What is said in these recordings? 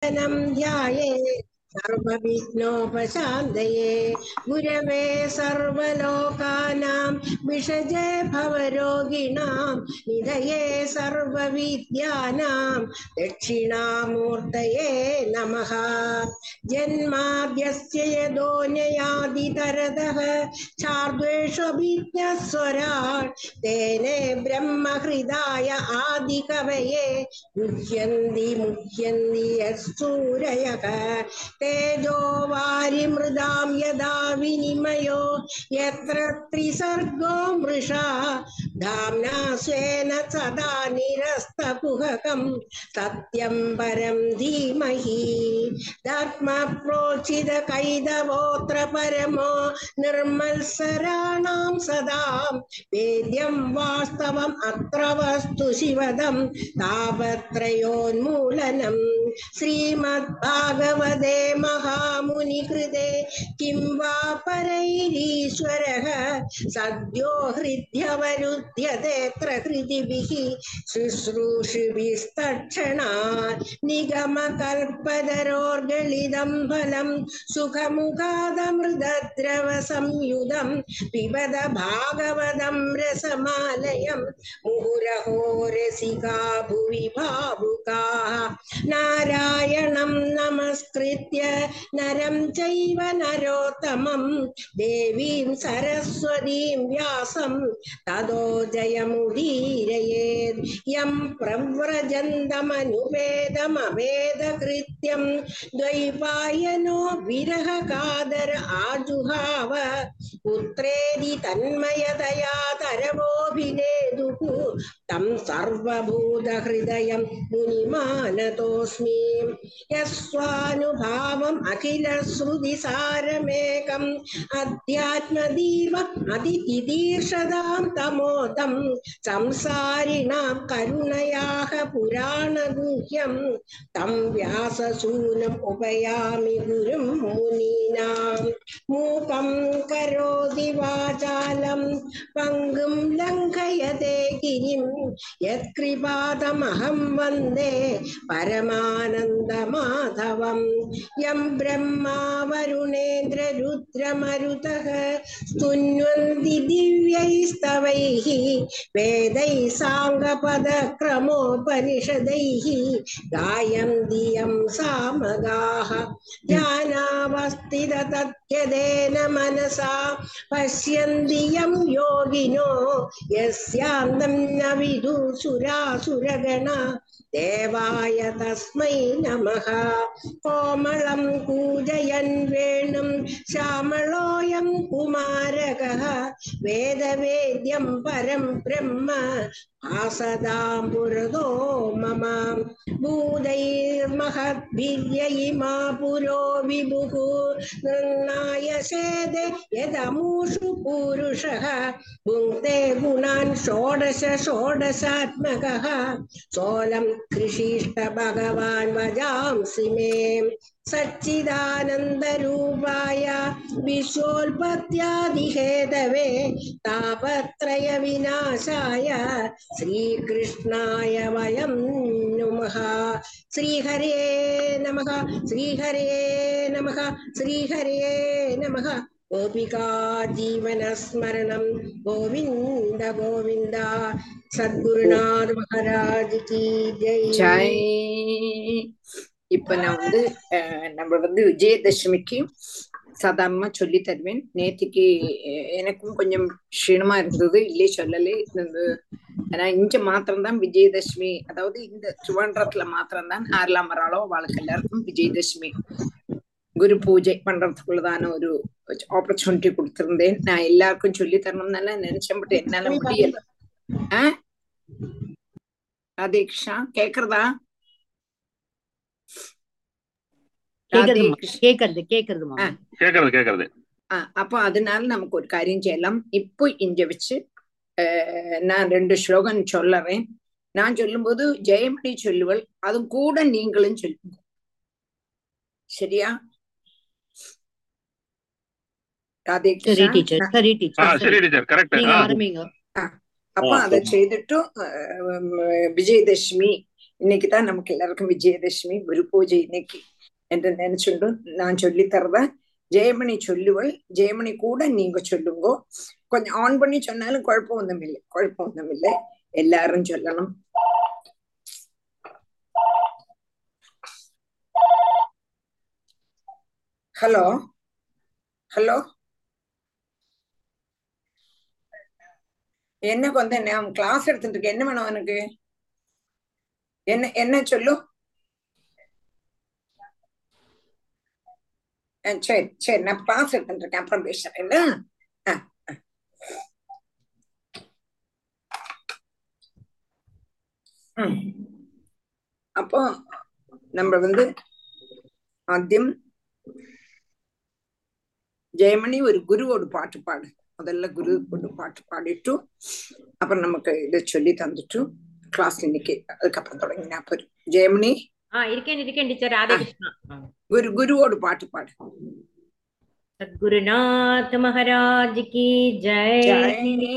ധ്യായേ സർവവിഘ്നോപശാന്തയേ ഗുരവേ സർവലോകാനാം വിഷജേ ഭവരോഗിണാം നിധയേ സർവവിദ്യാനാം ദക്ഷിണാമൂർത്തയേ നമഃ. ജന്മാദ്യസ്യ യതോന്യയാദിതരതഃ ചാർദ്വേഷവിജ്ഞസ്വരാട് തേനേ ബ്രഹ്മഹൃദായ ആദികവയേ മുഹ്യന്തി യസ്സൂരയഃ തേജോ വാരിമൃതാം യദാ വിനിമയോ യത്ര ത്രിസർഗോ മൃഷാ ധാമ്നാ സ്വേന സദാ നിരസ്തകുഹകം സത്യം പരം ധീമഹി. ധർമ്മപ്രോചിത കൈതവോത്ര പരമോ നിർമത്സരാണാം സദാ വേദ്യം വാസ്തവം അത്ര വസ്തു ശിവദം താപത്രയോന്മൂലനം. ശ്രീമദ്ഭാഗവതേ മഹാമുനികൃതേ കിം വാ പരൈരീശ്വരഃ സദ്യോ ഹൃദ്യവരുധ്യതേത്ര ഹൃദിഭിഃ ശുശ്രൂഷിഭിസ്തക്ഷണാത്. നിഗമകൽപ്പതരോർഗളിതം ഫലം സുഖമുഖാദമൃതദ്രവ സംയുതം പിബത ഭാഗവതം രസമാലയം മുഹുരഹോ രസികാ ഭുവി ഭാവുകാഃ. നാരായണം നമസ്കൃത്യ നരം ചൈവ നരോത്തമം ദേവീം സരസ്വതീം വ്യാസം തതോ ജയമുദീരയേത്. യം പ്രവ്രജന്തമനുപേദമവേദകൃത്യം ദ്വൈപായനോ വിരഹകാതര ആജുഹാവ പുത്രേതി തന്മയതയാ തരവോഭിനേദുഃ തം സർവഭൂതഹൃദയം മുനിമാനതോസ്മി. യസ്വാനുഭാവം അഖിലശ്രുതിസാരമേകം അധ്യാത്മദീപം അതിതിദീർഷതാം തമോദം സംസാരിണാം കരുണയാഹ പുരാണഗുഹ്യം തം വ്യാസസൂനം ഉപയാമി ഗുരും മുനീനാം. മൂകം കരോതി വാചാലം പങ്കും ലംഘയതേ ഗിരിം യത്കൃപാതമഹം വന്ദേ പരമാനന്ദമാധവം. യം ബ്രഹ്മാ വരുണേന്ദ്ര രുദ്രമരുതഃ സ്തുന്വന്തി ദിവ്യൈസ്തവൈഃ വേദൈഃ സാംഗപദക്രമോപനിഷദൈഃ ഗായന്തി യം സാമഗാഃ. ധ്യാനാവസ്ഥിത തദ്ഗതേന മനസാ പശ്യന്തി യം യോഗിനോ യസ്യാന്തം ന വിദുസുരാസുരഗണാ ദേവായ തസ്മൈ നമഃ. കോമളം കൂജയൻ വേണും ശ്യാമളോയം കുമാരകഃ വേദവേദ്യം പരം ബ്രഹ്മ ആസദാം പുരതോ മമ. ഭൂതൈർമഹദ്ഭിര്യയിമാ പുരോ വിഭുഃ നിർണായസേദേ യദമൂഷു പൂരുഷഃ ഭുങ്ക്തേ ഗുണാൻ ഷോഡശ ഷോഡശാത്മകഃ സോലം കൃഷിഷ്ട ഭഗവാൻ വജാംസി മേ. സച്ചിദാനന്ദരൂപായ വിശ്വോൽപത്യാദിഹേതവേ താപത്രയ വിനാശായ ശ്രീകൃഷ്ണായ വയം നുമഃ. ശ്രീഹരേ നമഃ ശ്രീഹരേ നമഃ ശ്രീഹരേ നമഃ. ഗോപികാ ജീവനസ്മരണം ഗോവിന്ദ ഗോവിന്ദ. സദ്ഗുരുനാഥ് മഹാരാജ് കി ജയ്. இப்ப நான் நம்ம விஜயதசமிக்கு சாதாரணமா சொல்லி தருவேன். நேத்திக்கு எனக்கும் கொஞ்சம் க்ஷீணமா இருந்தது, இல்லையே சொல்லலே. ஆனா இங்க மாத்திரம்தான் விஜயதசமி, அதாவது இந்த திருவண்டத்துல மாத்திரம்தான் ஆறலாம் வராளோ அவளுக்கு எல்லாருக்கும் விஜயதசமி குரு பூஜை பண்றதுக்குள்ளதான ஒரு ஆப்பர்ச்சுனிட்டி கொடுத்திருந்தேன். நான் எல்லாருக்கும் சொல்லி தரணும்னால நினைச்சேன், பட் என்னால முடியல. ராதேகிருஷ்ணா கேக்குறதா? அப்போ அதனால நமக்கு ஒரு காரியம் செய்யலாம். இப்போ இங்க வச்சு நான் 2 ஸ்லோகம் சொல்லறேன். நான் சொல்லும் போது ஜெயமணி சொல்லுவள், அதுவும் கூட நீங்களும் சொல்லுங்க, சரியா? அப்போ அதை செய்துட்டு விஜயதசமி இன்னைக்குதான் நமக்கு எல்லாருக்கும் விஜயதசமி, குரு பூஜை இன்னைக்கு என்று நினைச்சுண்டு நான் சொல்லி தரத ஜெயமணி சொல்லுவள். ஜெயமணி கூட நீங்க சொல்லுங்க. கொஞ்சம் ஆன் பண்ணி சொன்னாலும் குழப்பம் ஒன்றும் இல்லை, குழப்பம் ஒன்றும் இல்லை. எல்லாரும் சொல்லணும். ஹலோ ஹலோ, என்ன கொஞ்சம் என்ன கிளாஸ் எடுத்துட்டு இருக்க, என்ன வேணும் எனக்கு? என்ன என்ன சொல்லு. சரி சரி, நான் கிளாஸ் எடுத்துட்டு இருக்கேன், அப்புறம் பேசுறேன் என்ன. அப்போ நம்ம ஆദ്യം ஜெயமணி ஒரு குருவோட பாட்டு பாடு. முதல்ல குருவோட பாட்டு பாடிட்டு அப்புறம் நமக்கு இதை சொல்லி தந்துட்டு கிளாஸ் இன்னைக்கு அதுக்கப்புறம் தொடங்கினா போதும். ஜெயமணி இருக்கேன் டீச்சர். ராதே கிருஷ்ணா. குருவோட பாட்டு பாடு. சத்குருநாத் மகாராஜ் கி ஜெய்.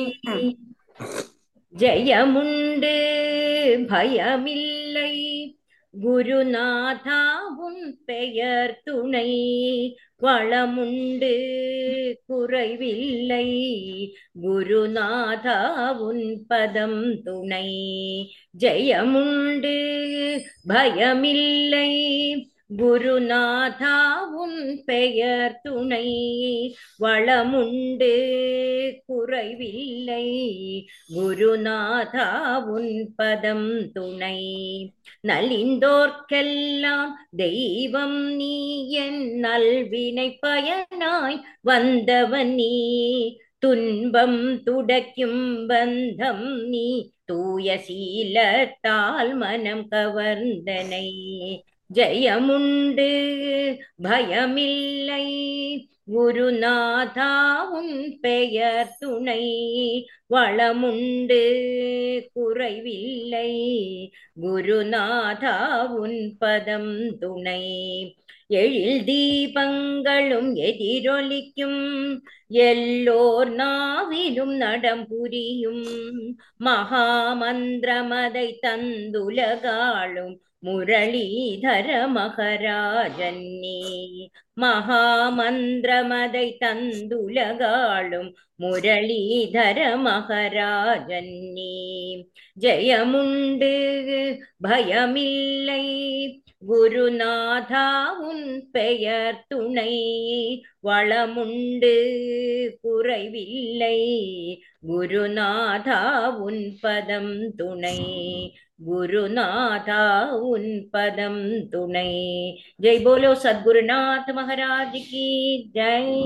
ஜெயமுண்டு பயமில்லை, குருநாதா உன் பெயர் துணை. வளமுண்டு குறைவில்லை, குருநாதா உன் பதம் துணை. ஜெயமுண்டு பயமில்லை, குருநாதா உன் பெயர் துணை. வளமுண்டு குறைவில்லை, குருநாதா உன் பதம் துணை. நலிந்தோர்க்கெல்லாம் தெய்வம் நீ, என் நல்வினை பயனாய் வந்தவன் நீ. துன்பம் துடைக்கும் பந்தம் நீ, தூய சீலத்தால் மனம் கவர்ந்தனை. ஜெயமுண்டு பயமில்லை, குருநாதா உன் பெயர் துணை. வளமுண்டு குறைவில்லை, குருநாதா உன் பதம் துணை. எழில் தீபங்களும் எதிரொலிக்கும், எல்லோர் நாவிலும் நடம் புரியும். மகாமந்திரமதை தந்துலகாளும் முரளீதர மகராஜன் நீ. மகாமந்திரமதை தந்துலகாளும் முரளீதர மகராஜன் நீ. ஜெயமுண்டு பயமில்லை, குருநாதா உன் பெயர் துணை. வளமுண்டு குறைவில்லை, குருநாதா உன் பதம் துணை. குருநாதா உன் பதம் துணை. ஜெய் போலோ சத்குருநாத் மகாராஜ் கி ஜெய்.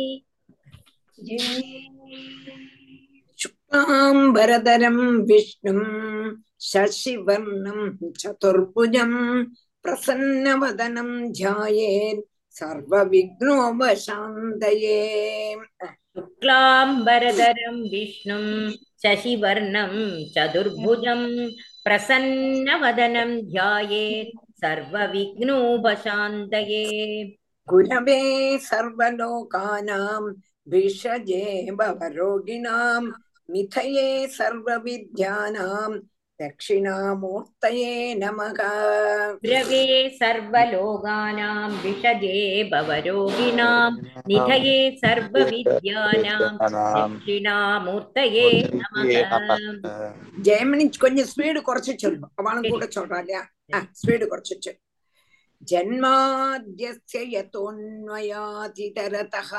சுக்லாம்பரதரம் விஷ்ணும் சசிவர்ணம் சதுர்புஜம் பிரசன்னவதனம் த்யாயேத் சர்வ விக்னோபசாந்தயே. சுக்லாம்பரதரம் விஷ்ணும் சசிவர்ணம் சதுர்புஜம் பிரசன்னவதனம் த்யாயேத் சர்வ விக்னோபசாந்தயே. குரவே சர்வலோகானாம் விஷஜே பவரோகிணாம் மிதயே சர்வவித்யானாம் தக்ஷிணாமூர்த்தயே நமக. குரவே சர்வலோகானாம் விஷஜே பவரோகிணாம் நிதயே சர்வவித்யானாம் தக்ஷிணாமூர்த்தயே நமக. ஜெயமணி கொஞ்சம் ஸ்பீடு குறைச்சு சொல்லும், அவனும் கூட சொல்றா இல்லையா? ஸ்பீடு குறைச்சு சொல்லு. ஜன்மாத்யஸ்ய யதோன்வயாதிதரதஹ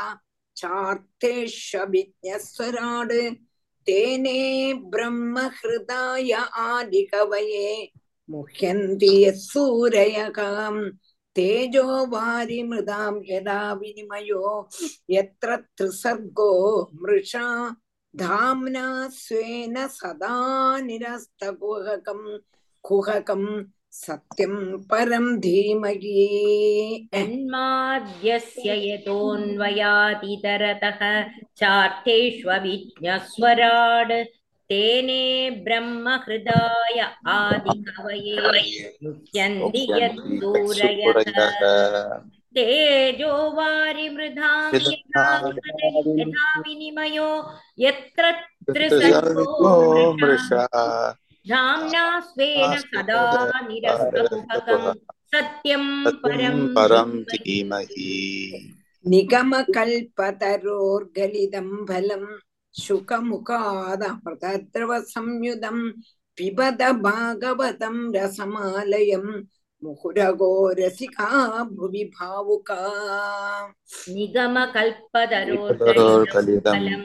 சார்த்தேஷ்வபிஜ்ஞஸ்வராட் தேனே பிரம்ம ஹ்ருதாய ஆதிகவயே முஹ்யந்தி யஸ்ஸூரயகம் தேஜோ வாரி மிருதாம் யதா வினிமயோ யத்ர த்ரிசர்கோ மிருஷா தாம்னா ஸ்வேன சதா நிரஸ்தகுஹகம் குஹகம் சத்யம் பரம் தீமகி. ஜன்மாத்யஸ்ய யதோன்வயாதிதரதஹ சார்த்தேஷ்வபிஜ்ஞஸ்வராட் தேனே பிரம்ம ஹ்ருதாய ஆதிகவயே முஹ்யந்தி யஸ்ஸூரயः தேஜோ வாரி மிருதாம் யதா வினிமயோ யத்ர த்ரிசர்கோ மிருஷா धाम्ना स्वेन सदा निरस्तकुहकं सत्यं परं धीमहि निगमकल्पतरोर्गलितं फलं शुकमुखादमृतद्रवसंयुतं पिबत भागवतं रसमालयं मुहुरगो रसिका भुवि भावुका निगमकल्पतरोर्गलितं फलं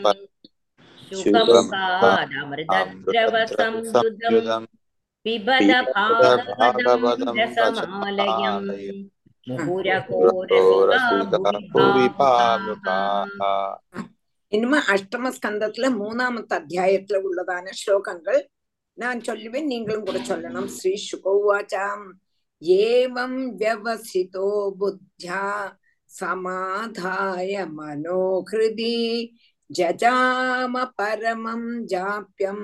शुकमुखादमृतद्रवसंयुतं पिबत भागवतं रसमालयं मुहुरगो रसिका भुवि भावुकाः. ഇനിമ അഷ്ടമസ്കന്ധത്തിലെ മൂന്നാമത്തെ അധ്യായത്തിലെ ഉള്ളതാണ് ശ്ലോകങ്ങൾ. ഞാൻ ചൊല്ലുവൻ, നിങ്ങളും കൂടെ ചൊല്ലണം. ശ്രീ ശുകോവാചാം ഏവം വ്യവസിതോ ബുദ്ധ്യാ സമാധായ മനോഹൃതി ജജാമ പരമം ജാപ്യം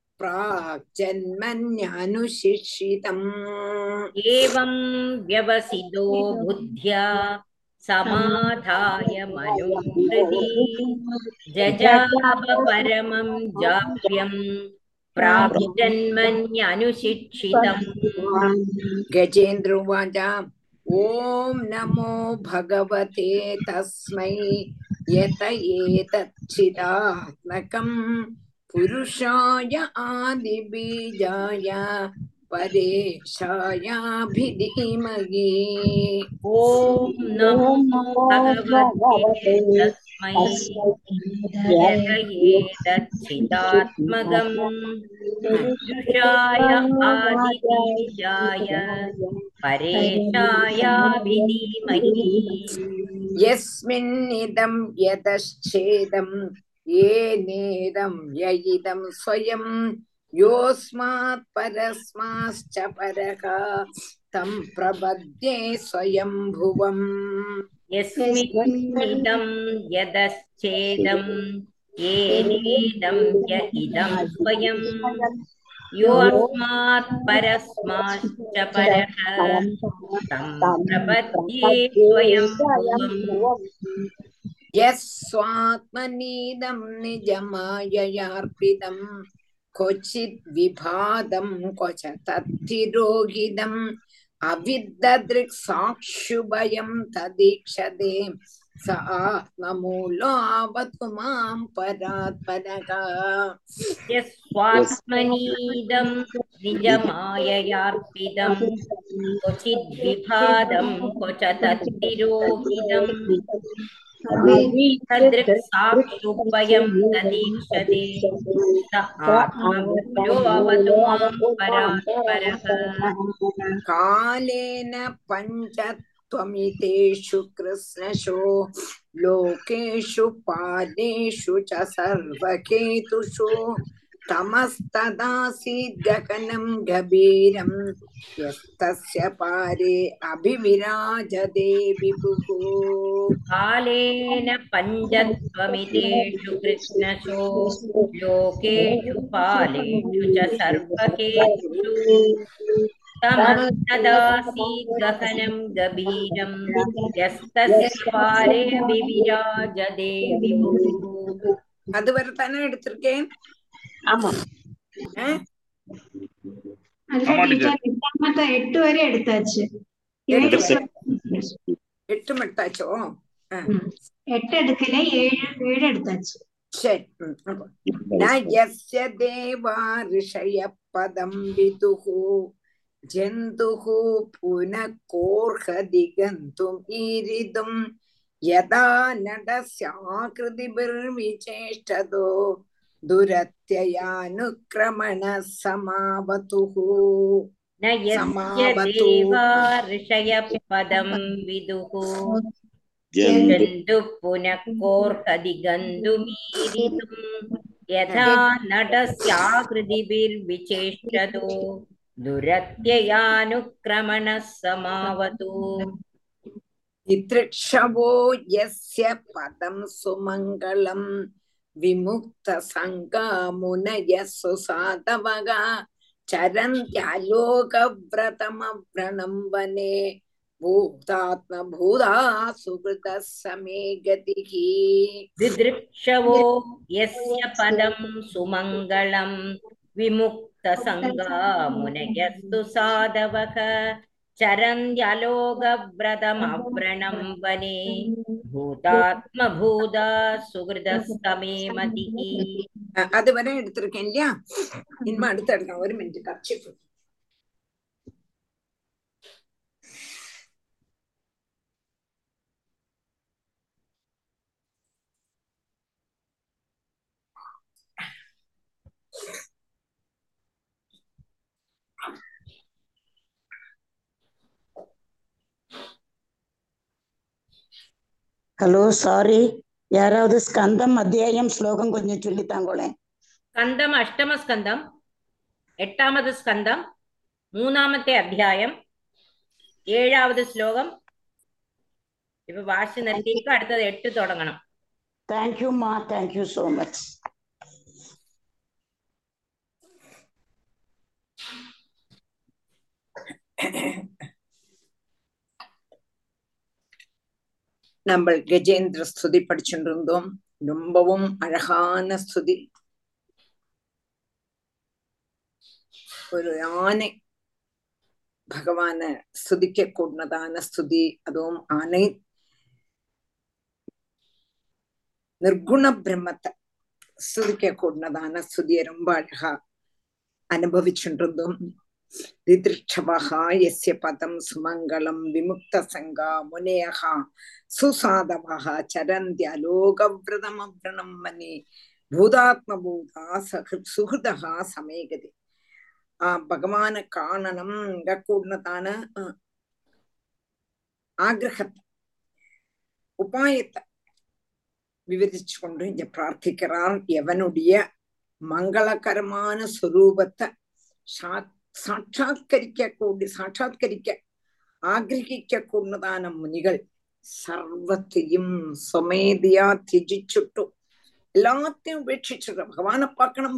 പ്രാഗ്ജന്മന്യനുശിക്ഷിതം. एवं व्यवसितो बुद्ध्या समाधाय मनोहृदि जजाप परमं जाप्यं प्राग्जन्मन्यनुशिक्षितम्. गजेन्द्रोवाच ओम नमो भगवते तस्मै यत एतच्चिदात्मकं पुरुषाय आदिबीजाय परेशायाभिधीमहि. ओम नमो भगवते तस्मै यत एतच्चिदात्मकं पुरुषाय आदिबीजाय परेशायाभिधीमहि. यस्मिन्निदं यतश्चेदं येनेदं ययिदं स्वयं योऽस्मात् परस्माश्च परः तं प्रपद्ये स्वयंभुवम्. यस्मिन्निदं यदश्चेदं येनेदं य इदं स्वयं योऽस्मात् परस्माश्च परः तं प्रपद्ये स्वयंभुवम्. यस्वात्मनीदं निजमाययार्पितं क्वचित् विभादं क्वच तत्तिरोहितम् अविद्ददृक्साक्षुभयं तदीक्षते स आत्ममूलोऽवतु मां परात्परः. यस्वात्मनीदं निजमाययार्पितं क्वचिद्विभादं क्वच तत्तिरोहितम् अविद्ददृक्साक्षुभयं तदीक्षते स आत्ममूलोऽवतु मां परात्परः. कालेन पञ्चत्वमितेषु कृष्णशो लोकेषु पादेषु च सर्वकेतुषु तमस्तदासीद्गगनं गभीरं यस्तस्य पारे अभिविराजते विभुः. कालेन पञ्चत्वमितेषु कृष्णशो लोकेषु पालेषु च सर्वकेषु तमस्तदासीद्गगनं गभीरं यस्तस्य पारे विविराजते विभुः. அதுவரை தானே எடுத்திருக்கேன். ஆமா எட்டு வரை எடுத்தாச்சு. எட்டு மட்டாச்சோ? எட்டு எடுக்கல, ஏழு எடுத்தாச்சு. சரி. நயஸ்ய தேவா ரிஷய பதம் விதுः ஜந்துः புனः கோர்ஹதி கந்தும் ஈரிதும் யதா நடஸ்யாக்ருதிபிர்விசேஷ்டதோ दुरत्ययानुक्रमणः समावतुः. न यस्य देवा ऋषयः पदं विदुः जन्तुः पुनः कोर्हति गन्तुमीरितुं यथा नटस्याकृतिभिर्विचेष्टतो दुरत्ययानुक्रमणः समावतु. इतृक्षवो यस्य पदं सुमङ्गलम् विमुक्त संगा मुनयः सुसाधवः चरन्त्यालोकव्रतमव्रणं वने भूतात्मभूता सुकृतः समे गतिः. दिदृक्षवो यस्य पदं सुमङ्गलं विमुक्त मुक्तसङ्गा मुनयस्तु साधवः चरन्त्यलोकव्रतमव्रणं वने भूतात्मभूता सुहृदस्तमे मतिः. அதுவரை எடுத்திருக்கேன் இல்லையா? இனிமே அடுத்து எடுக்கலாம். ஒரு மினிட் கர்ச்சீஃப். ஹலோ, சாரி, யாராவது ஸ்கந்தம் அத்தியாயம் ஸ்லோகம் கொஞ்சம் சொல்லித்தாங்களேன். ஸ்கந்தம் அஷ்டம ஸ்கந்தம், 8வது ஸ்கந்தம், 3ാമത്തെ അധ്യായം, 7வது ശ്ലോകം. ഇപ്പൊ വാശി നിർത്തിയിട്ട് അടുത്തത് 8 തുടങ്ങണം. தேங்க்யூ மா, தேங்க்யூ சோ மச். நம்ம கஜேந்திர ஸ்துதி படிச்சுட்டு இருந்தோம். ரொம்பவும் அழகான ஸ்துதி. ஒரு ஆனை பகவான ஸ்துதிக்க கூடதான ஸ்துதி. அதுவும் ஆனை நிர்குண பிரம்மத்தை ஸ்துதிக்க கூடதான ஸ்துதியை ரொம்ப அழகா அனுபவிச்சுட்டு இருந்தோம். திதிர்ஷவஹா யஸ்ய பதம் சுமங்கலம் விமுக்த சங்கா முனேயஹா சுசாதவஹா சரந்தி அலோகவ்ரதமவ்ரணம் மனே பூதாத்மபூதா சுஹൃதஹா சமேகதி. பகவான காணனம் கூடதான ஆக்ரகத்தை உபாயத்தை விவரிச்சு கொண்டு இங்க பிரார்த்திக்கிறார். எவனுடைய மங்களகரமான ஸ்வரூபத்தை சாட்சாத்கரிக்க ஆഗ്രഹിக்க கூடதான முனிகள் சர்வத்தையும் சொமேதியா திஜிச்சுட்டு எல்லாத்தையும் உபேட்சிச்சுட்டு பகவானை பார்க்கணும்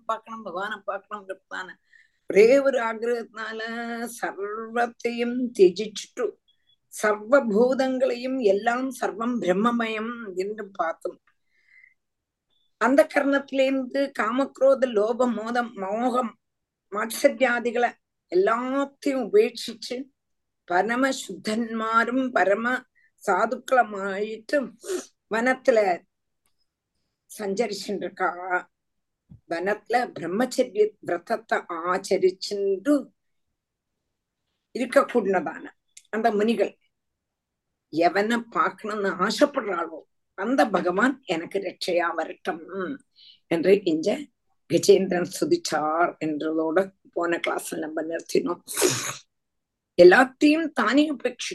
ஒரே ஒரு ஆഗ്രഹத்தினால சர்வத்தையும் திஜிச்சுட்டு சர்வபூதங்களையும் எல்லாம் சர்வம் பிரம்மமயம் என்று பார்த்தோம். அந்த கர்ணத்திலேருந்து காமக்ரோத லோபம் மோதம் மோகம் மாத்சரியாதிகளை எல்லாத்தையும் உபேட்சிச்சு பரம சுத்தன்மாரும் பரம சாதுக்களமாயிட்டு வனத்துல சஞ்சரிச்சுருக்கா. வனத்துல பிரம்மச்சரிய விரதத்தை ஆச்சரிச்சுட்டு இருக்கக்கூடதான அந்த முனிகள் எவனை பார்க்கணும்னு ஆசைப்படுறாளோ அந்த பகவான் எனக்கு ரட்சையா வரட்டும் என்று இங்க கஜேந்திரன் சுதிச்சார் என்றதோட போன கிளாஸ்ல நம்ம நிறுத்தினோம். எல்லாத்தையும் தானே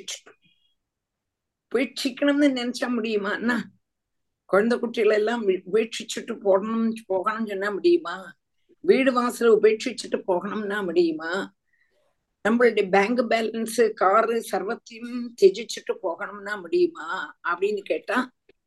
உபேட்சிக்கணும்னு நினைச்சா முடியுமா? என்ன குழந்தை குட்டிகளை எல்லாம் உபேட்சிச்சுட்டு போகணும்னு சொன்னா முடியுமா? வீடு வாசல உபேட்சிச்சுட்டு போகணும்னா முடியுமா? நம்மளுடைய பேங்க் பேலன்ஸ் காரு சர்வத்தையும் திஜிச்சுட்டு போகணும்னா முடியுமா அப்படின்னு கேட்டா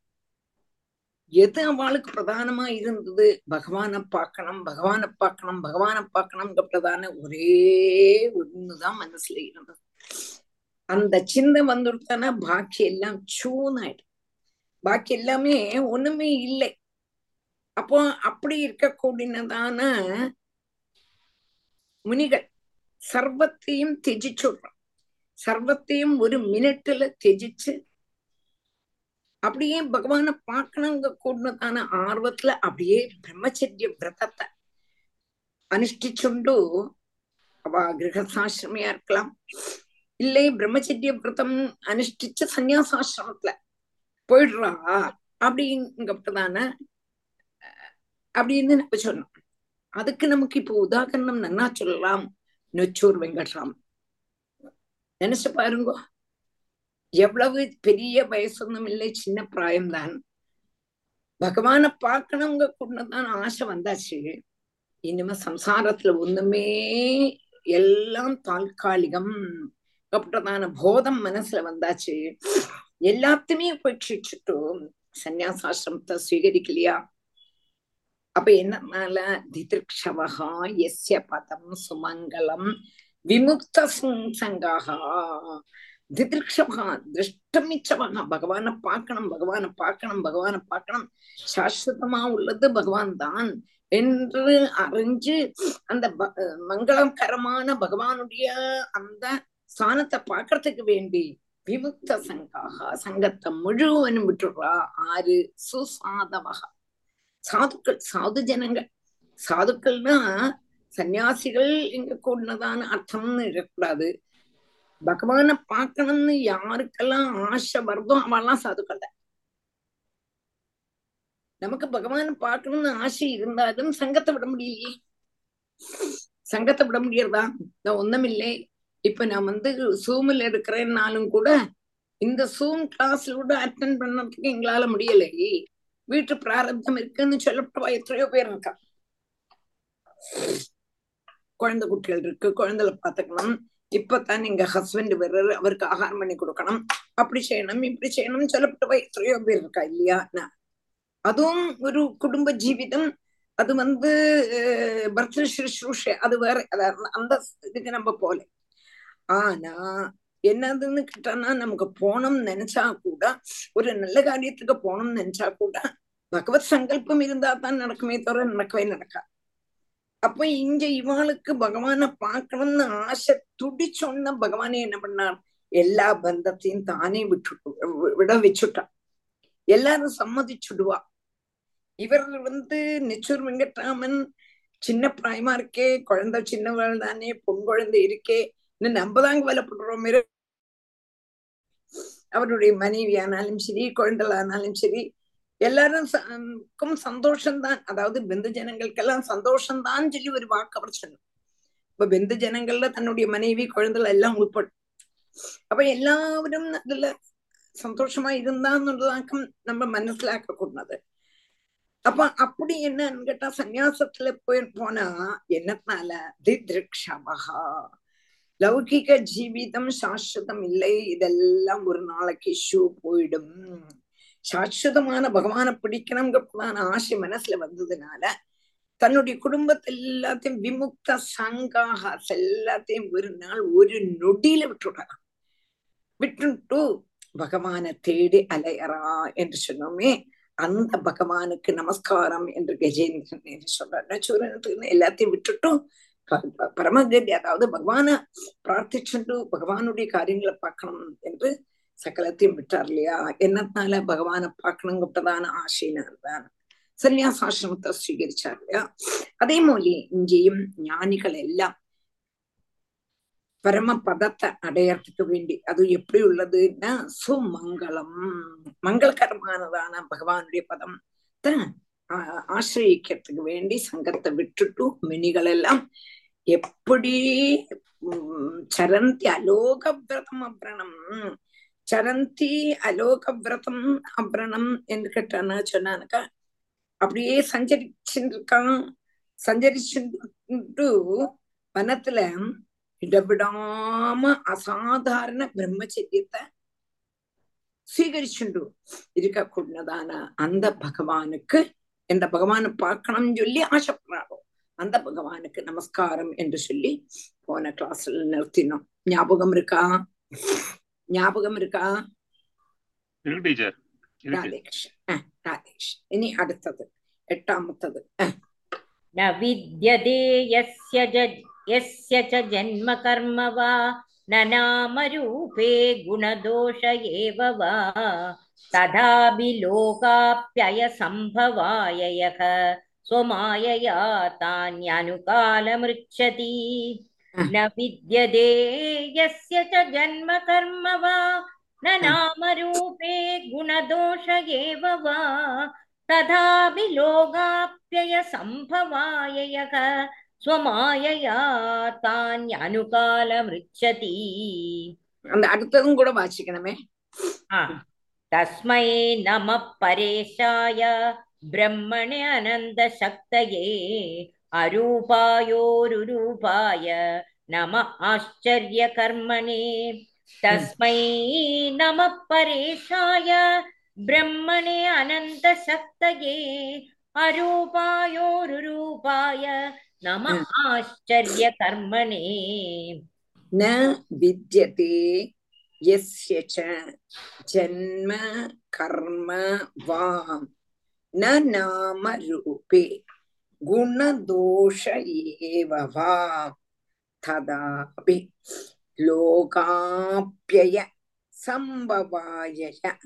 எது அவளுக்கு பிரதானமா இருந்தது? பகவானை பார்க்கணும் பிரதான ஒரே ஒண்ணுதான் மனசுல இருந்தது. அந்த சிந்தை வந்துடுத்தானா பாக்கி எல்லாம் சூனாயிடும். பாக்கி எல்லாமே ஒண்ணுமே இல்லை. அப்போ அப்படி இருக்கக்கூடியதான முனிகள் சர்வத்தையும் திஜிச்சுடுறோம். சர்வத்தையும் ஒரு மினிட்ல திஜிச்சு அப்படியே பகவானை பார்க்கணுங்க கூடதான ஆர்வத்துல அப்படியே பிரம்மச்சரிய விரதத்தை அனுஷ்டிச்சுண்டு அவ கிரகசாசிரமியா இருக்கலாம், இல்லை பிரம்மச்சரிய விரதம் அனுஷ்டிச்சு சன்னியாசாசிரமத்துல போயிடுறா அப்படிங்கப்பட்டதான அப்படின்னு நம்ம சொன்னோம். அதுக்கு நமக்கு இப்போ உதாரணம் நன்னா சொல்லலாம். நொச்சூர் வெங்கட்ராம் நினைச்சு பாருங்க. எவ்வளவு பெரிய வயசொன்னும் இல்லை, சின்ன பிராயம்தான். பகவானை பார்க்கணுங்க கூடதான் ஆசை வந்தாச்சு. இனிமே சம்சாரத்துல ஒண்ணுமே எல்லாம் தாற்காலிகம் அப்படின்றதான போதம் மனசுல வந்தாச்சு. எல்லாத்தையுமே உபேட்சிச்சுட்டு சன்னியாசாசிரமத்தை ஸ்வீகரிக்கலையா? அப்ப என்னன்னால திதிர்ஷவஹா யஸ்ய பதம் சுமங்கலம் விமுக்த சங்காஹா திதிருக்ஷவா திருஷ்டமிச்சவா பகவானை பார்க்கணும், பகவானை பார்க்கணும், பகவானை பார்க்கணும், சாஸ்வதமா உள்ளது பகவான் தான் என்று அறிஞ்சு அந்த மங்களகரமான பகவானுடைய அந்த ஸ்தானத்தை பார்க்கறதுக்கு வேண்டி விமுக்த சங்காக சங்கத்தை முழுவனும் விட்டுடுறா. ஆறு சுசாதவகா சாதுக்கள், சாது ஜனங்கள். சாதுக்கள்னா சன்னியாசிகள் இங்க கூடதான அர்த்தம்னு இருக்கக்கூடாது. பகவானை பார்க்கணும்னு யாருக்கெல்லாம் ஆசை வருதோ அவெல்லாம் சாதுக்கள் தான். நமக்கு பகவானை பார்க்கணும்னு ஆசை இருந்தாலும் சங்கத்தை விட முடியலையே. சங்கத்தை விட முடியறதா? நான் ஒண்ணுமில்லை. இப்ப நான் சூம்ல இருக்கிறேன்னாலும் கூட இந்த சூம் கிளாஸ்ல கூட அட்டென்ட் பண்ணறதுக்கு எங்களால முடியலையே. வீட்டு பிராரப்தம் இருக்குன்னு சொல்லப்பட்ட எத்தனையோ பேர் இருக்கா. குழந்தை குட்டிகள் இருக்கு, குழந்தைகளை பாத்துக்கணும், இப்பதான் எங்க ஹஸ்பண்ட் வர்றாரு, அவருக்கு ஆகாரம் பண்ணி கொடுக்கணும், அப்படி செய்யணும் இப்படி செய்யணும்னு சொல்லப்பட்ட எத்தனையோ பேர் இருக்கா இல்லையா? அதுவும் ஒரு குடும்ப ஜீவிதம். அது பர்த சுஷ்ரூஷ, அது வேற. அந்த இதுக்கு நம்ம போல. ஆனா என்னதுன்னு கேட்டானா, நமக்கு போனோம்னு நினைச்சா கூட, ஒரு நல்ல காரியத்துக்கு போனோம்னு நினைச்சா கூட பகவத் சங்கல்பம் இருந்தா தான் நடக்குமே தவிர நடக்கவே நடக்கா. அப்ப இங்க இவாளுக்கு பகவானை பார்க்கணும்னு ஆசை துடிச்சோன்னா பகவானே என்ன பண்ணார்? எல்லா பந்தத்தையும் தானே விட வச்சுட்டான். எல்லாரும் சம்மதிச்சுடுவா. இவர் நெச்சூர் வெங்கட்ராமன் சின்ன பிராயமா இருக்கே, குழந்தை சின்னவள் தானே, பொன் குழந்தை இருக்கே, இன்னும் நம்பதாங்க வேலைப்படுறோம். அவருடைய மனைவியானாலும் சரி, குழந்தைகளானாலும் சரி, எல்லாருக்கும் சந்தோஷம்தான். அதாவது பெந்து ஜனங்களுக்கெல்லாம் சந்தோஷம்தான் சொல்லி ஒரு வாக்கு அவர் சொன்னார். இப்ப பெந்து ஜனங்கள்ல தன்னுடைய மனைவி குழந்தைகள் எல்லாம் உட்படும். அப்ப எல்லாரும் அதுல சந்தோஷமா இருந்தான்னுள்ளதாக்கம் நம்ம மனசிலாக்க கூடாது. அப்ப அப்படி என்னன்னு கேட்டா, சன்னியாசத்துல போனா என்னத்தினால திதிருக்ஷவஹா, லௌகிக ஜீவிதம் சாஸ்வதம் இல்லை, இதெல்லாம் ஒரு நாளைக்கு போயிடும். சாஸ்வதமான பகவானை பிடிக்கணும்ங்கிறதான ஆசை மனசுல வந்ததுனால தன்னுடைய குடும்பத்தை எல்லாத்தையும் விமுக்த சங்காக எல்லாத்தையும் ஒரு நாள் ஒரு நொடியில விட்டுடுறாங்க. விட்டுட்டு பகவானை தேடி அலையறா என்று சொன்னோமே, அந்த பகவானுக்கு நமஸ்காரம் என்று கஜேந்திரன் என்று சொல்றாரு. சூரியனுக்கு எல்லாத்தையும் விட்டுட்டும் பரமகதி, அதாவது பகவான பிரார்த்திச்சுட்டு பகவானுடைய காரியங்களை பார்க்கணும் என்று சகலத்தையும் விட்டார் இல்லையா? என்னத்தினால? பகவானை பார்க்கணுங்கப்பட்டதான ஆசையினால்தான் சன்னியாசாசிரமத்தை ஸ்வீகரிச்சார் இல்லையா? அதே மாதிரி இங்கேயும் ஞானிகள் எல்லாம் பரமபதத்தை அடையறதுக்கு வேண்டி, அது எப்படி உள்ளதுன்னா சுமங்கலம், மங்களகரமானதான பகவானுடைய பதம் ஆசிரியக்கிறதுக்கு வேண்டி சங்கத்தை விட்டுட்டு மினிகள் எல்லாம் எப்படி சரந்தி அலோக விரதம் அப்ரணம், சரந்தி அலோக விரதம் அப்ரணம் என்று கேட்டானா சொன்னானுக்கா, அப்படியே சஞ்சரிச்சுருக்கான். சஞ்சரிச்சுட்டு வனத்துல இடவிடாம அசாதாரண பிரம்மச்சரியத்தை സ്വീകരിച്ചുണ്ടു இருக்கக்கூடியதான அந்த பகவானுக்கு, எந்த பகவானை பார்க்கணும்னு சொல்லி ஆசைப்படுறாரோ அந்த பகவானுக்கு நமஸ்காரம் என்று சொல்லி போன கிளாஸ்ல நிறுத்தினோம். ஞாபகம் இருக்கா? ஞாபகம் இருக்கா? ராதேகிருஷ்ணன். ராதேகிருஷ்ணன். இனி அடுத்தது எட்டாமத்தது. ந வித்யதே யஸ்ய ச ஜன்ம கர்ம வா ந நாமரூபே குணதோஷ ஏவ வா ததாபி லோகாப்யய சம்பவாய யக ஸ்வமாயயா தான்யனுகாலமிருச்சதி. ந வித்யதே யஸ்ய ச ஜன்ம கர்ம வா ந நாமரூபே குணதோஷ ஏவ வா ததாபி லோகாப்யய சம்பவாய யக ஸ்வமாயயா தான்யனுகாலமிருச்சதி. அந்த அடுத்ததும் கூட வாசிக்கணுமே. தஸ்மை நம பரேஷாய பிரம்மணே அனந்த சக்தயே அரூபாயோருரூபாய நம ஆச்சரிய கர்மணே. தஸ்மை நம பரேஷாய பிரம்மணே அனந்த சக்தயே அரூபாயோருரூபாய நம ஆச்சரிய கர்மணே. ந வித்யதே யஸ்ய ச ஜன்ம கர்ம வாம் ந நாம ரூபே குணதோஷ ஏவ வா ததாபி லோகாப்யய சம்பவாய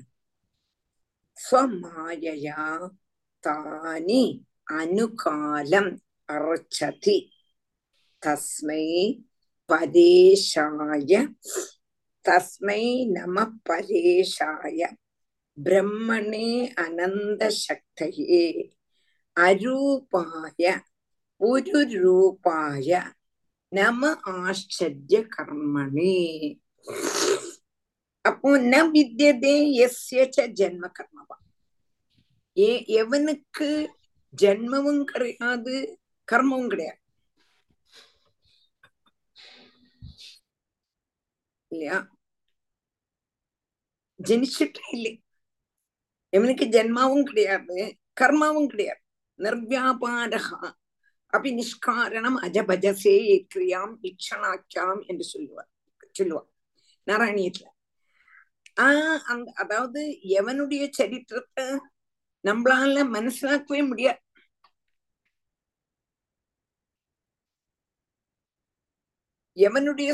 ஸ்வமாயயா தானி அனுகாலம் அர்ச்சதி தஸ்மை பரேஷாய தஸ்மை நம பரேஷாய பிரம்மணே அனந்த சக்தயே அரூபாய புருரூபாய நம ஆச்சரிய கர்மணே. அப்போ ந வித்யதே யஸ்ய ச ஜன்ம கர்மவா, எவனுக்கு ஜென்மமும் கிடையாது கர்மமும் கிடையாது இல்லையா, ஜனிச்சுட்டே இல்லை, எவனுக்கு ஜென்மாவும் கிடையாது கர்மாவும் கிடையாது. நிர்வியாபாரகா அப்படி நிஷ்காரணம் அஜபஜசே கிரியாம் இக்ஷணாக்கியாம் என்று சொல்லுவார் நாராயணியத்துல. அதாவது எவனுடைய சரித்திரத்தை நம்மளால மனசிலாக்கவே முடியாது. எவனுடைய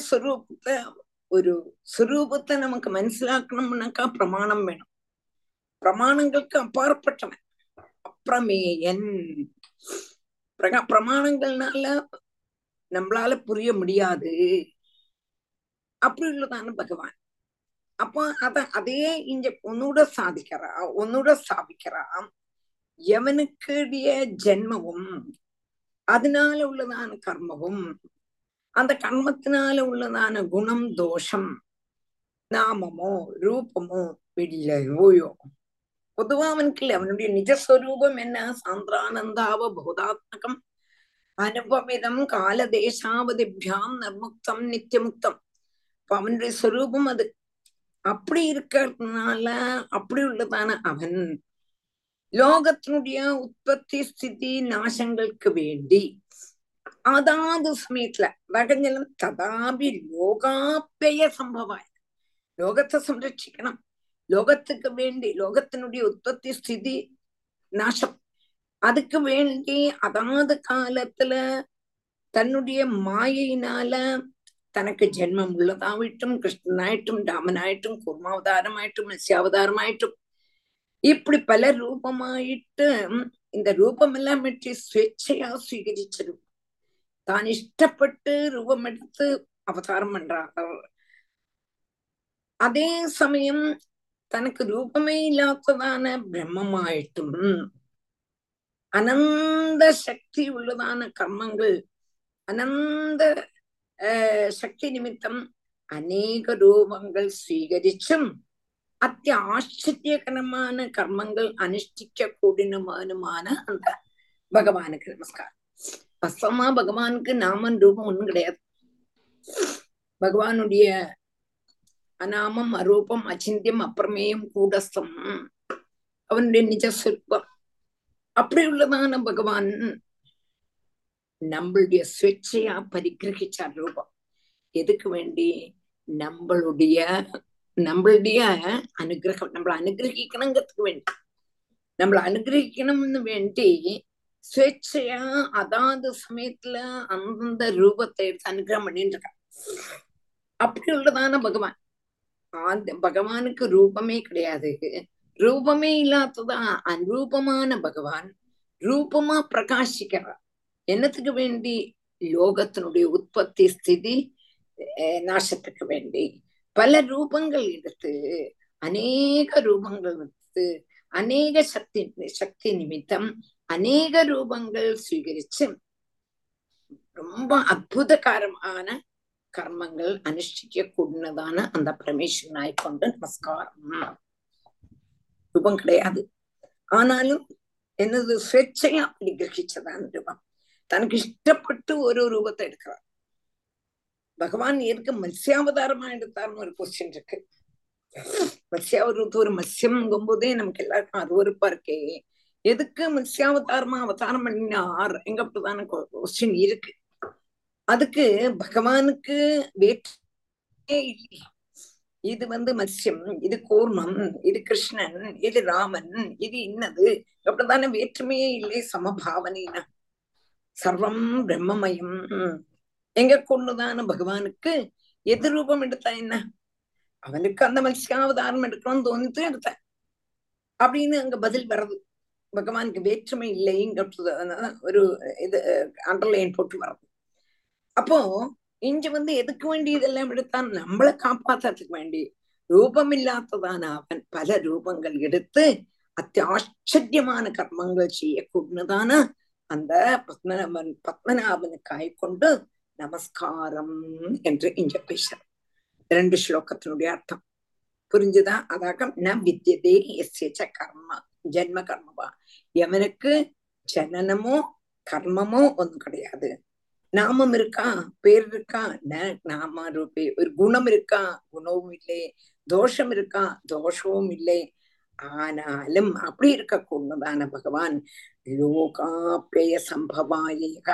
சுரூபத்தை நமக்கு மனசிலாக்கணும்னாக்கா பிரமாணம் வேணும். பிரமாணங்களுக்கு அப்பாற்பட்டவன் அப்பிரமேயன். பிரமாணங்கள்னால நம்மளால புரிய முடியாது, அப்படி உள்ளதான பகவான். அப்போ அதே இங்க ஒன்னோட ஸ்தாபிக்கிறான். எவனுக்குடைய ஜென்மவும் அதனால உள்ளதான கர்மவும் அந்த கர்மத்தினால உள்ளதான குணம் தோஷம் நாமமோ ரூபமோ இல்லையோயோ. பொதுவா அவனுக்கு இல்லை, அவனுடைய நிஜஸ்வரூபம் என்ன, சாந்திரானந்தாவ போதாத்மகம் அனுபவிதம் காலதேசாவதிபியாம் நர்முக்தம் நித்தியமுக்தம். இப்ப அவனுடைய ஸ்வரூபம் அது. அப்படி இருக்கிறதுனால அப்படி உள்ளதான அவன் லோகத்தினுடைய உற்பத்தி ஸ்திதி நாசங்களுக்கு வேண்டி அதாவது சமயத்துல வகஞ்சலம் ததாபி லோகாப்பய சம்பவாய், லோகத்தை சம்ரட்சிக்கணும், லோகத்துக்கு வேண்டி லோகத்தினுடைய உற்பத்தி ஸ்திதி நாசம் அதுக்கு வேண்டி அதாவது காலத்துல தன்னுடைய மாயினால தனக்கு ஜென்மம் உள்ளதாவிட்டும் கிருஷ்ணனாயிட்டும் ராமனாயிட்டும் கூர்மாவதாரமாயிட்டும் மத்ஸ்யாவதாரமாயிட்டும் இப்படி பல ரூபமாயிட்டு இந்த ரூபம் எல்லாம் வெற்றி ஸ்வேச்சையா സ്വീകരിച്ചது. தான் இஷ்டப்பட்டு ரூபம் எடுத்து அவதாரம் பண்றாங்க. அதே சமயம் தனக்கு ரூபமே இல்லாததான பிரம்மமாயிட்டும் அனந்த சக்தி உள்ளதான கர்மங்கள் அனந்த சக்தி நிமித்தம் அநேக ரூபங்கள் സ്വീകരിച്ചും அத்தியாச்சரியகரமான கர்மங்கள் அனுஷ்டிக்க கூடினமான அந்த பகவானுக்கு நமஸ்காரம். வஸ்தவமா பகவானுக்கு நாமன் ரூபம் ஒண்ணும் கிடையாது. பகவானுடைய அநாமம் அரூபம் அச்சிந்தியம் அப்பிரமேயம் கூடஸ்தம் அவனுடைய நிஜஸ்வரூபம். அப்படி உள்ளதான பகவான் நம்மளுடைய ஸ்வேச்சையா பரிகிரகிச்சார் ரூபம். எதுக்கு வேண்டி? நம்மளுடைய அனுகிரகம், நம்மளை அனுகிரகிக்கணுங்கிறதுக்கு வேண்டி, நம்மளை அனுகிரகிக்கணும்னு வேண்டி ஸ்வேச்சையா அதாவது சமயத்துல அந்தந்த ரூபத்தை எடுத்து அனுகிரகம் பண்ணிட்டு இருக்கான். அப்படி உள்ளதான பகவான். பகவானுக்கு ரூபமே கிடையாது, ரூபமே இல்லாததான் அனுரூபமான பகவான் ரூபமா பிரகாசிக்கிறார். என்னத்துக்கு வேண்டி? லோகத்தினுடைய உற்பத்தி ஸ்திதி நாசத்துக்கு வேண்டி பல ரூபங்கள் எடுத்து அநேக ரூபங்கள் எடுத்து அநேக சக்தி நிமித்தம் அநேக ரூபங்கள் സ്വീകരിച്ച് ரொம்ப அற்புதகரமான கர்மங்கள் அனுஷ்டிக்க கூடினதான அந்த பரமேஸ்வரனாய் கொண்டு நமஸ்காரம். ரூபம் கிடையாது, ஆனாலும் என்னது ஸ்வேச்சையா அப்படி கிரகிச்சதான் ரூபம். தனக்கு இஷ்டப்பட்டு ஒரு ரூபத்தை எடுக்கிறார். பகவான் எதுக்கு மத்ஸ்யாவதாரமா எடுத்தார்னு ஒரு கொஸ்டின் இருக்கு. மத்ஸ்யாவதாரத்து ஒரு மத்ஸ்யம்ங்கும் போதே நமக்கு எல்லாருக்கும் அருவருப்பா இருக்கே, எதுக்கு மத்ஸ்யாவதாரமா அவதாரம் பண்ணினார் எங்க அப்படிதான கொஸ்டின் இருக்கு. அதுக்கு பகவானுக்கு வேற்றே இல்லையா, இது மத்ஸ்யம், இது கூர்மம், இது கிருஷ்ணன், இது ராமன், இது இன்னது அப்படித்தானே. வேற்றுமையே இல்லை, சமபாவனைனா. சர்வம் பிரம்மமயம். எங்க கொண்டுதான பகவானுக்கு எது ரூபம் எடுத்தா என்ன, அவனுக்கு அந்த மத்ஸ்யாவதாரம் எடுக்கணும்னு தோணிட்டு எடுத்த அப்படின்னு அங்க பதில் வர்றது. பகவானுக்கு வேற்றுமை இல்லைங்கிறது ஒரு இது அண்டர்லைன் போட்டு வர்றது. அப்போ இங்க எதுக்கு வேண்டி இதெல்லாம் எடுத்தான், நம்மளை காப்பாத்துறதுக்கு வேண்டி. ரூபம் இல்லாததான அவன் பல ரூபங்கள் எடுத்து அத்தியாச்சரியமான கர்மங்கள் செய்யக்கூடியதான அந்த பத்மநாபனுக்காய் கொண்டு நமஸ்காரம் என்று இங்க பேசுற 2 ஸ்லோகத்தினுடைய அர்த்தம் புரிஞ்சுதா? அதாக ந வித்யதே எஸ்ய கர்ம ஜென்ம கர்மவா, எவனுக்கு ஜனனமோ கர்மமோ ஒன்றும் கிடையாது. நாமம் இருக்கா, பேர் இருக்கா, நாம ரூபே. ஒரு குணம் இருக்கா, குணமும் இல்லை. தோஷம் இருக்கா, தோஷமும் இல்லை. ஆனாலும் அப்படி இருக்கக்கூடதான பகவான் லோகாப்பய சம்பவாயகா,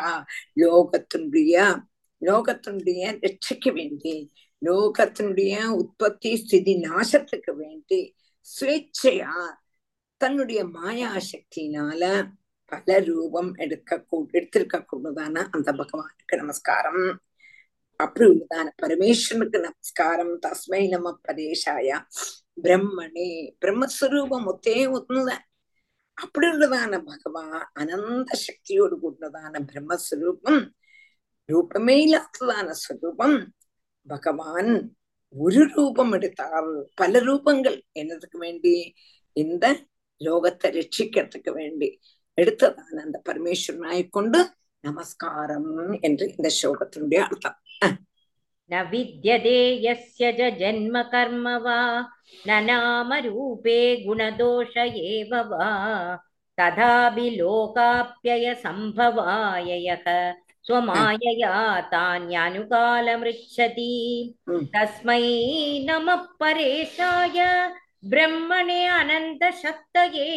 லோகத்தினுடைய ரட்சிக்க வேண்டி, லோகத்தினுடைய உற்பத்தி ஸ்திதி நாசத்துக்கு வேண்டி சுவேச்சையா தன்னுடைய மாயா சக்தியினால பல ரூபம் எடுத்திருக்க கூடதான அந்த பகவானுக்கு நமஸ்காரம். அப்படி உள்ளதான பரமேஸ்வரனுக்கு நமஸ்காரம். தஸ்மை நம பரேஷாய பிரம்மணே, பிரம்மஸ்வரூபம் ஒன்னுதான். அப்படி உள்ளதான பகவான் அனந்த சக்தியோடு கூடதான பிரம்மஸ்வரூபம், ரூபமே இல்லாததான ஸ்வரூபம் பகவான். ஒரு ரூபம் எடுத்தால் பல ரூபங்கள் என்னதுக்கு வேண்டி, இந்த லோகத்தை ரட்சிக்கிறதுக்கு வேண்டி எடுத்ததான அந்த பரமேஸ்வரனாய் கொண்டு நமஸ்காரம் என்று இந்த ஸ்லோகத்தினுடைய அர்த்தம். ந வித்யதே யஸ்ய ஜன்ம கர்ம வா ந நாம ரூபே குணதோஷ ஏவ வா ததாபி லோகாப்யய சம்பவாய யக ஸ்வமாயயா தான்யனுகாலமிருச்சதி தஸ்மை நம பரேஷாய பிரம்மணே அனந்த சக்தயே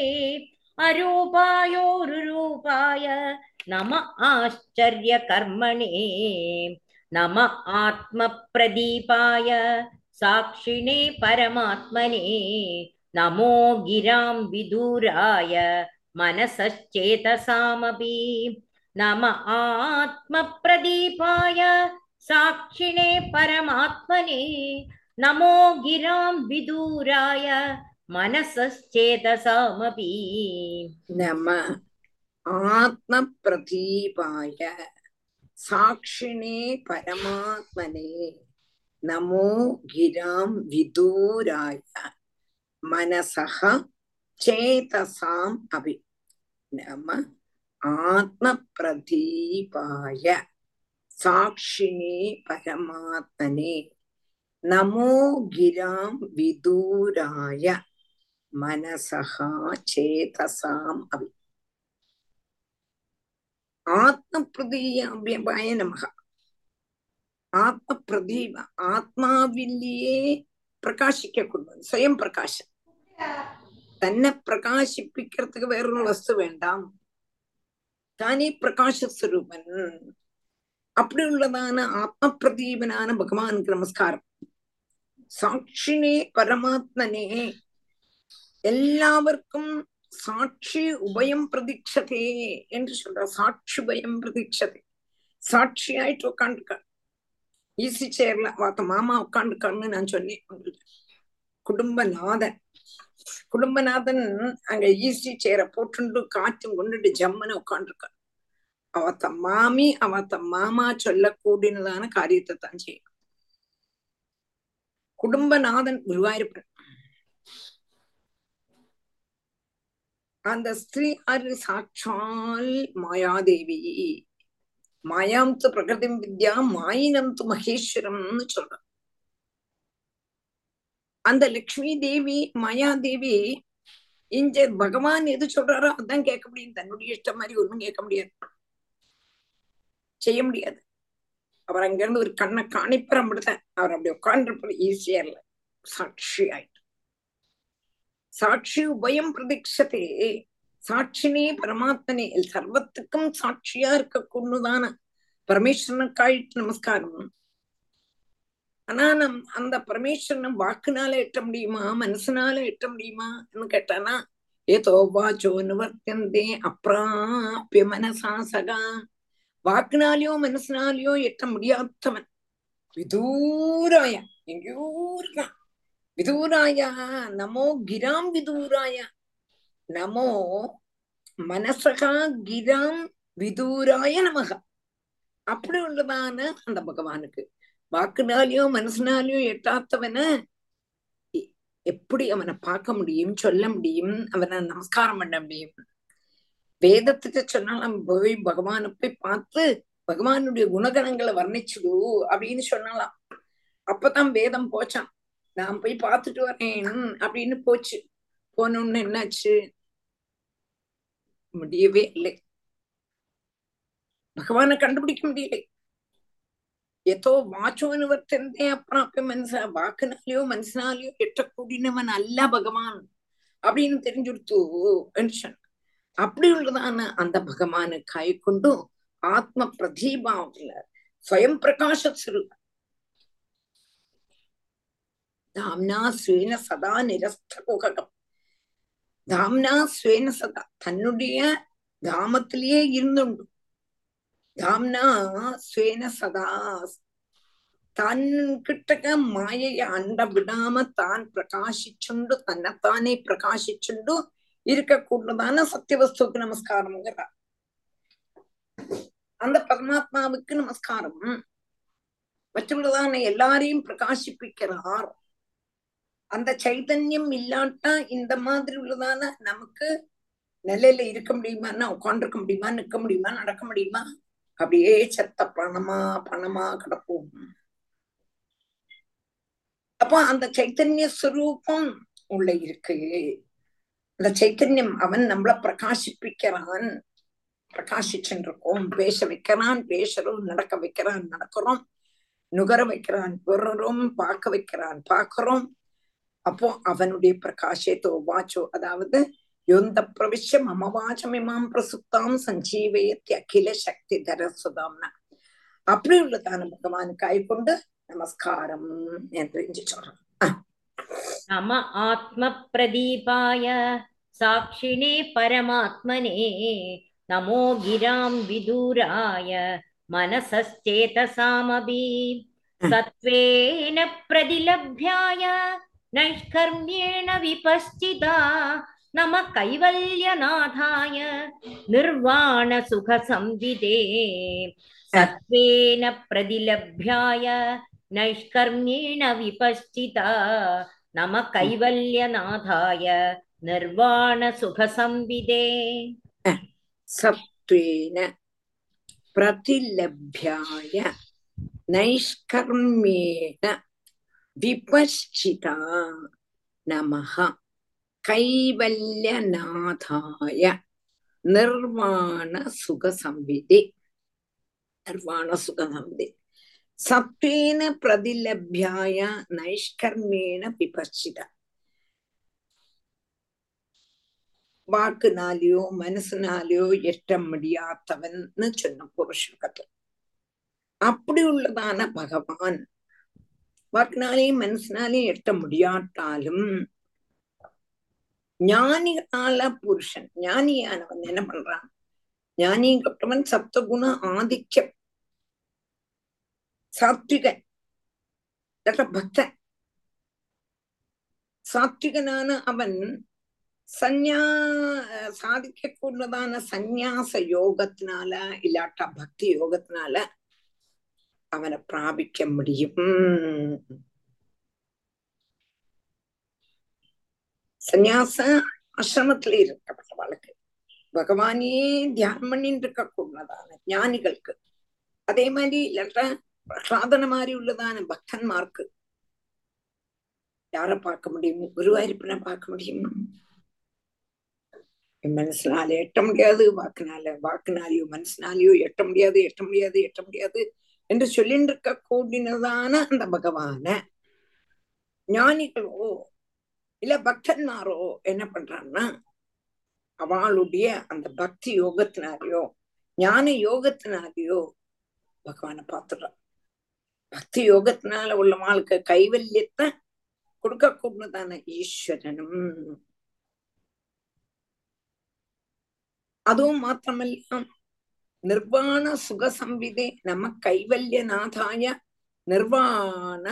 அரூபாயோருரூபாய நம ஆச்சரிய கர்மணே நம ஆத்ம பிரதீபாய சாக்ஷிணே பரமாத்மனே நமோ கிராம் விதூராய மனசச்சேதசாமபி நம ஆத்ம பிரதீபாய சாக்ஷிணே பரமாத்மனே நமோ கிராம் விதூராய மனசச்சேதசாமபி நம ஆத்ம பிரதீபாய சாக்ஷிணே பரமாத்மனே நமோ கிராம் விதூராய மனசஹ சேதசாம் அபி. நம ஆத்ம பிரதீபாய சாக்ஷிணே பரமாத்மனே நமோ கிராம் விதூராய மனசஹா சேதசாம் அபி. ஆத்ம பிரதீபாய நமக. ஆத்ம பிரதீப, ஆத்மாவிலேயே பிரகாசிக்க கொண்டு சுயம் பிரகாசம். തന്നെ പ്രകാശിപ്പിக்கிறதுக்கு വേറൊരു വസ്തു വേണ്ടാം. താനേ പ്രകാശസ്വരൂപൻ. அப்படி உள்ளதான ஆத்மபிரதீபனான பகவானுக்கு நமஸ்காரம். சாட்சினே பரமாத்மனே, எல்லாருக்கும் சாட்சி உபயம் பிரதீட்சதே என்று சொல்ற. சாட்சி உபயம் பிரதீட்சதே, சாட்சியாயிட்டு உட்காந்துருக்க. ஈசி சேர்ல வாத்த மாமா உட்காந்துருக்கான்னு நான் சொன்னேன். குடும்பநாதன் அங்க ஈசி சேர போட்டு காற்றும் கொண்டுட்டு ஜம்முன்னு உட்காந்துருக்க. அவத்த மாமி அவத்த மாமா சொல்லக்கூடியதான காரியத்தை தான் செய்யும். குடும்பநாதன் குருவாயிருப்பன். அந்த ஸ்திரீ ஆறு சாட்சால் மாயாதேவி. மாயாம் து பிரகிருதி வித்யா மாயினம் து மகேஸ்வரம்னு சொல்ற. அந்த லக்ஷ்மி தேவி மாயாதேவி இங்க பகவான் எது சொல்றாரோ அதான் கேட்க முடியும். தன்னுடைய இஷ்டம் மாதிரி ஒண்ணும் கேட்க முடியாது, செய்ய முடியாது. அவர் அங்கிருந்து ஒரு கண்ணை காணிப்பறம் அப்படித்தான். அவர் அப்படி உட்கார்ந்துருப்பார் ஈஸியா இல்ல. சாட்சி ஆயிட்டு சாட்சி உபயம் பிரதீட்சத்தே. சாட்சினே பரமாத்மனே, சர்வத்துக்கும் சாட்சியா இருக்க கொண்டுதான பரமேஸ்வரனுக்காயிட்டு நமஸ்காரம். ஆனா அந்த பரமேஸ்வரனை வாக்குனால எட்ட முடியுமா, மனசுனால எட்ட முடியுமான்னு கேட்டானா, ஏதோ வாச்சோ நிவர்த்தந்தே அப்பிராபிய மனசா சகா. வாக்குனாலையோ மனசுனாலையோ எட்ட முடியாதவன் விதூராய, எங்கேயோ இருக்கான். விதூராய நமோ கிராம் விதூராய, நமோ மனசகா கிராம் விதூராய நமக. அப்படி உள்ளதான அந்த பகவானுக்கு வாக்குனாலையோ மனசுனாலையோ எட்டாத்தவன எப்படி அவனை பார்க்க முடியும், சொல்ல முடியும், அவனை நமஸ்காரம் பண்ண முடியும்? வேதத்துக்கு சொன்னாலும் போய் பகவானை போய் பார்த்து பகவானுடைய குணகணங்களை வர்ணிச்சுடு அப்படின்னு சொன்னாலாம். அப்பதான் வேதம் போச்சான். நான் போய் பார்த்துட்டு வரேன் அப்படின்னு போச்சு. போனோன்னு என்னாச்சு? முடியவே இல்லை. பகவானை கண்டுபிடிக்க முடியலை. ஏதோ வாச்சோன்னு வர்த்தந்தே அப்பிராபிய மனசா, வாக்குனாலையோ மனசினாலையோ எட்டக்கூடியவன் அல்ல பகவான் அப்படின்னு தெரிஞ்சுடுத்து. அப்படி உள்ளதான அந்த பகவானை கை கொண்டு ஆத்ம பிரதீபாவில ஸ்வயம் பிரகாச சுரூபம் தாம்னா ஸ்வேன சதா நிரஸ்த குகம். தாம்னா ஸ்வேன சதா தன்னுடைய தாமத்திலேயே இருந்துண்டு. தாம்னா ஸ்வேன சதா தன் கிட்டக்க மாயைய அண்ட விடாம தான் பிரகாசிச்சுண்டு தன்னைத்தானே பிரகாசிச்சுண்டு இருக்கக்கூடதான சத்தியவஸ்துக்கு நமஸ்காரம்ங்கிறார். அந்த பரமாத்மாவுக்கு நமஸ்காரம். மற்றவர்களான எல்லாரையும் பிரகாசிப்பிக்கிறார். அந்த சைதன்யம் இல்லாட்டா இந்த மாதிரி உள்ளதான நமக்கு நிலையில இருக்க முடியுமான்னா, உட்காந்துருக்க முடியுமா, நிற்க முடியுமா, நடக்க முடியுமா? அப்படியே செத்த பணமா கிடப்போம். அப்போ அந்த சைத்தன்ய ஸ்வரூபம் உள்ள இருக்கு. அந்த சைத்தன்யம் அவன் நம்மள பிரகாசிப்பிக்கிறான், பிரகாசிச்சுருக்கோம். பேச வைக்கிறான், பேசுறோம். நடக்க வைக்கிறான், நடக்கிறோம். நுகர வைக்கிறான், நுகர்றோம். பார்க்க வைக்கிறான், பார்க்கிறோம். அப்போ அவனுடைய பிரகாசத்தோ வாச்சோ, அதாவது யோந்த பிரவிஷ்ய மம வாசமிமாம் பிரசுப்தாம் சஞ்சீவயத்தி அகில சக்தி தரசுதாம்னா அப்படி உள்ளதான பகவான் கை கொண்டு நமஸ்காரம் என்று சொல்றான். நம ஆத்ம பிரதீபாய சாட்சிணே பரமாத்மனே நமோ கிராம் விதூராய மனசச்சேதசாமபி சத்வேன பிரதிலப்யாய நைஷ்கர்ம்யேண விபஸ்சிதா நம கைவல்யநாதாய நிர்வாண சுக சம்விதே. சத்வேன பிரதிலப்யாய நைஷ்கர்ம்யேண விபஸ்சிதா நம கைவல்யநாதாய நிர்வாண சுக சம்விதே. சத்வேன பிரதிலப்யாய நைஷ்கர்ம்யேண விபஸ்சிதா நமஹ கைவல்யநாதாய நிர்வாண சுக சம்விதே. நிர்வாண சுக சம்விதே. சத்வேன பிரதிலப்யாய நைஷ்கர்மேண விபஸ்சிதா. வாக்குனாலேயோ மனசுனாலேயோ எட்ட முடியாதவன்னு சொன்ன புருஷனுக்கு அப்படி உள்ளதான பகவான் வாக்குனாலேயும் மனசுனாலேயும் எட்ட முடியாட்டாலும் ஞானியால புருஷன் ஞானியானவன் என்ன பண்றான்? ஞானிக்கப்பட்டவன் சப்தகுண ஆதிக்கம் சாத்விகன், பக்தன். சாத்விகனான அவன் சாதிக்க கூடதான சந்நியாச யோகத்தினால இல்லாட்டா பக்தி யோகத்தினால அவனை பிராபிக்க முடியும். சந்நியாச ஆசிரமத்துல இருக்கப்பட்டவளுக்கு பகவானையே தியானம் பண்ணிட்டு இருக்க கூடதான ஞானிகளுக்கு, அதே மாதிரி இல்லாட்டா பிரகலாதன மாதிரி உள்ளதான பக்தன்மார்க்கு யார பார்க்க முடியும்? குருவாயூரப்பனை பார்க்க முடியும். மனசுனால எட்ட முடியாது, வாக்குனாலேயோ மனசுனாலேயோ எட்ட முடியாது என்று சொல்லிட்டு இருக்க கூடினதான அந்த பகவான ஞானிகளோ இல்ல பக்தன்மாரோ என்ன பண்றான்னா அவளுடைய அந்த பக்தி யோகத்தினாலேயோ ஞான யோகத்தினாலேயோ பகவானை பார்த்துடுறான். பக்தி யோகத்தினால உள்ள வாழ்க்கை கைவல்யத்தை கொடுக்க கூடதான ஈஸ்வரனும். அதுவும் மாத்திரமல்ல, நிர்வாண சுக சம்பிதே நம கைவல்யநாதாய நிர்வாண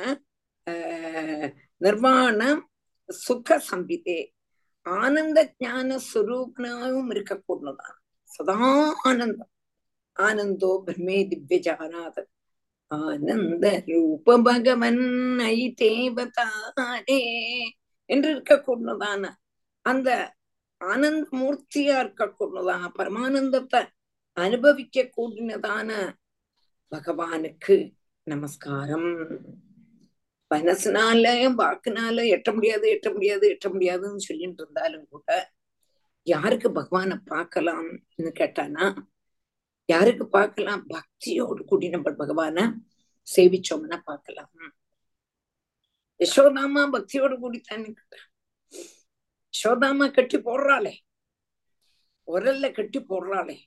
நிர்வாண சுக சம்பிதே ஆனந்த ஞான ஸ்வரூபனாகவும் இருக்கக்கூடதான். சதா ஆனந்தம். ஆனந்தோ பிரம்மே திவ்யஜானாத ஆனந்த ரூப பகவன் ஐ தேவதாரே என்று இருக்கக்கூடதான அந்த ஆனந்த மூர்த்தியா இருக்கக்கூடதான பரமானந்தத்தை அனுபவிக்க கூடினதான பகவானுக்கு நமஸ்காரம். மனசுனால வாக்குனால எட்ட முடியாது எட்ட முடியாது எட்ட முடியாதுன்னு சொல்லிட்டு இருந்தாலும் கூட யாருக்கு பகவானை பார்க்கலாம்னு கேட்டானா, யாருக்கு பார்க்கலாம்? பக்தியோடு கூடி நம்ம பகவான சேவிச்சோம்னா பார்க்கலாம். யசோதாமா பக்தியோடு கூடித்தானே கேட்டா. யசோதாமா கட்டி போடுறாளே, உரல்ல கட்டி போடுறாளே,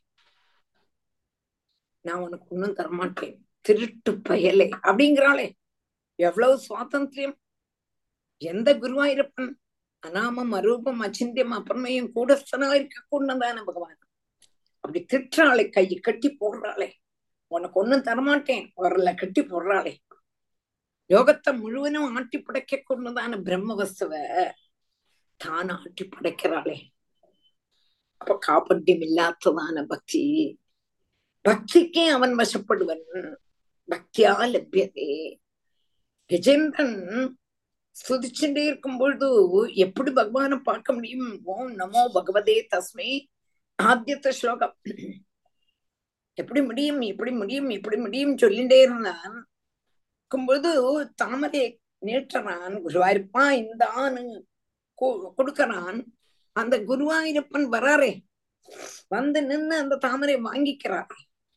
நான் உனக்கு ஒண்ணும் தரமாட்டேன் திருட்டு பயலே அப்படிங்கிறாளே. எவ்வளவு சுவாதந்திரியம்! எந்த குருவாயிருப்பன் அநாமம் அரூபம் அச்சிந்தியம் அப்புறமையும் கூடஸ்தனா இருக்க கூடதான பகவான் அப்படி திட்டுறாளே, கையை கட்டி போடுறாளே, உனக்கு ஒண்ணும் தரமாட்டேன் உரல்ல கட்டி போடுறாளே. யோகத்தை முழுவதும் ஆட்டி படைக்க கொண்டதான பிரம்ம வஸ்துவ தான் ஆட்டி படைக்கிறாளே. அப்ப காப்பட்டியம் இல்லாததான பக்தி. பக்திக்கே அவன் வசப்படுவன். பக்தியா லபியதே. கஜேந்திரன் ஸ்துதிச்சுட்டே இருக்கும் பொழுது எப்படி பகவானை பார்க்க முடியும்? ஓம் நமோ பகவதே தஸ்மை ஆத்தியத்த ஸ்லோகம். எப்படி முடியும் எப்படி முடியும் எப்படி முடியும் சொல்லிட்டே இருந்தான். இருக்கும்பொழுது தாமரை நீட்டுறான். குருவாயிருப்பா இந்த ஆணு கொடுக்கறான். அந்த குருவாயூரப்பன் வராரே, வந்து நின்று அந்த தாமரை வாங்கிக்கிறார்.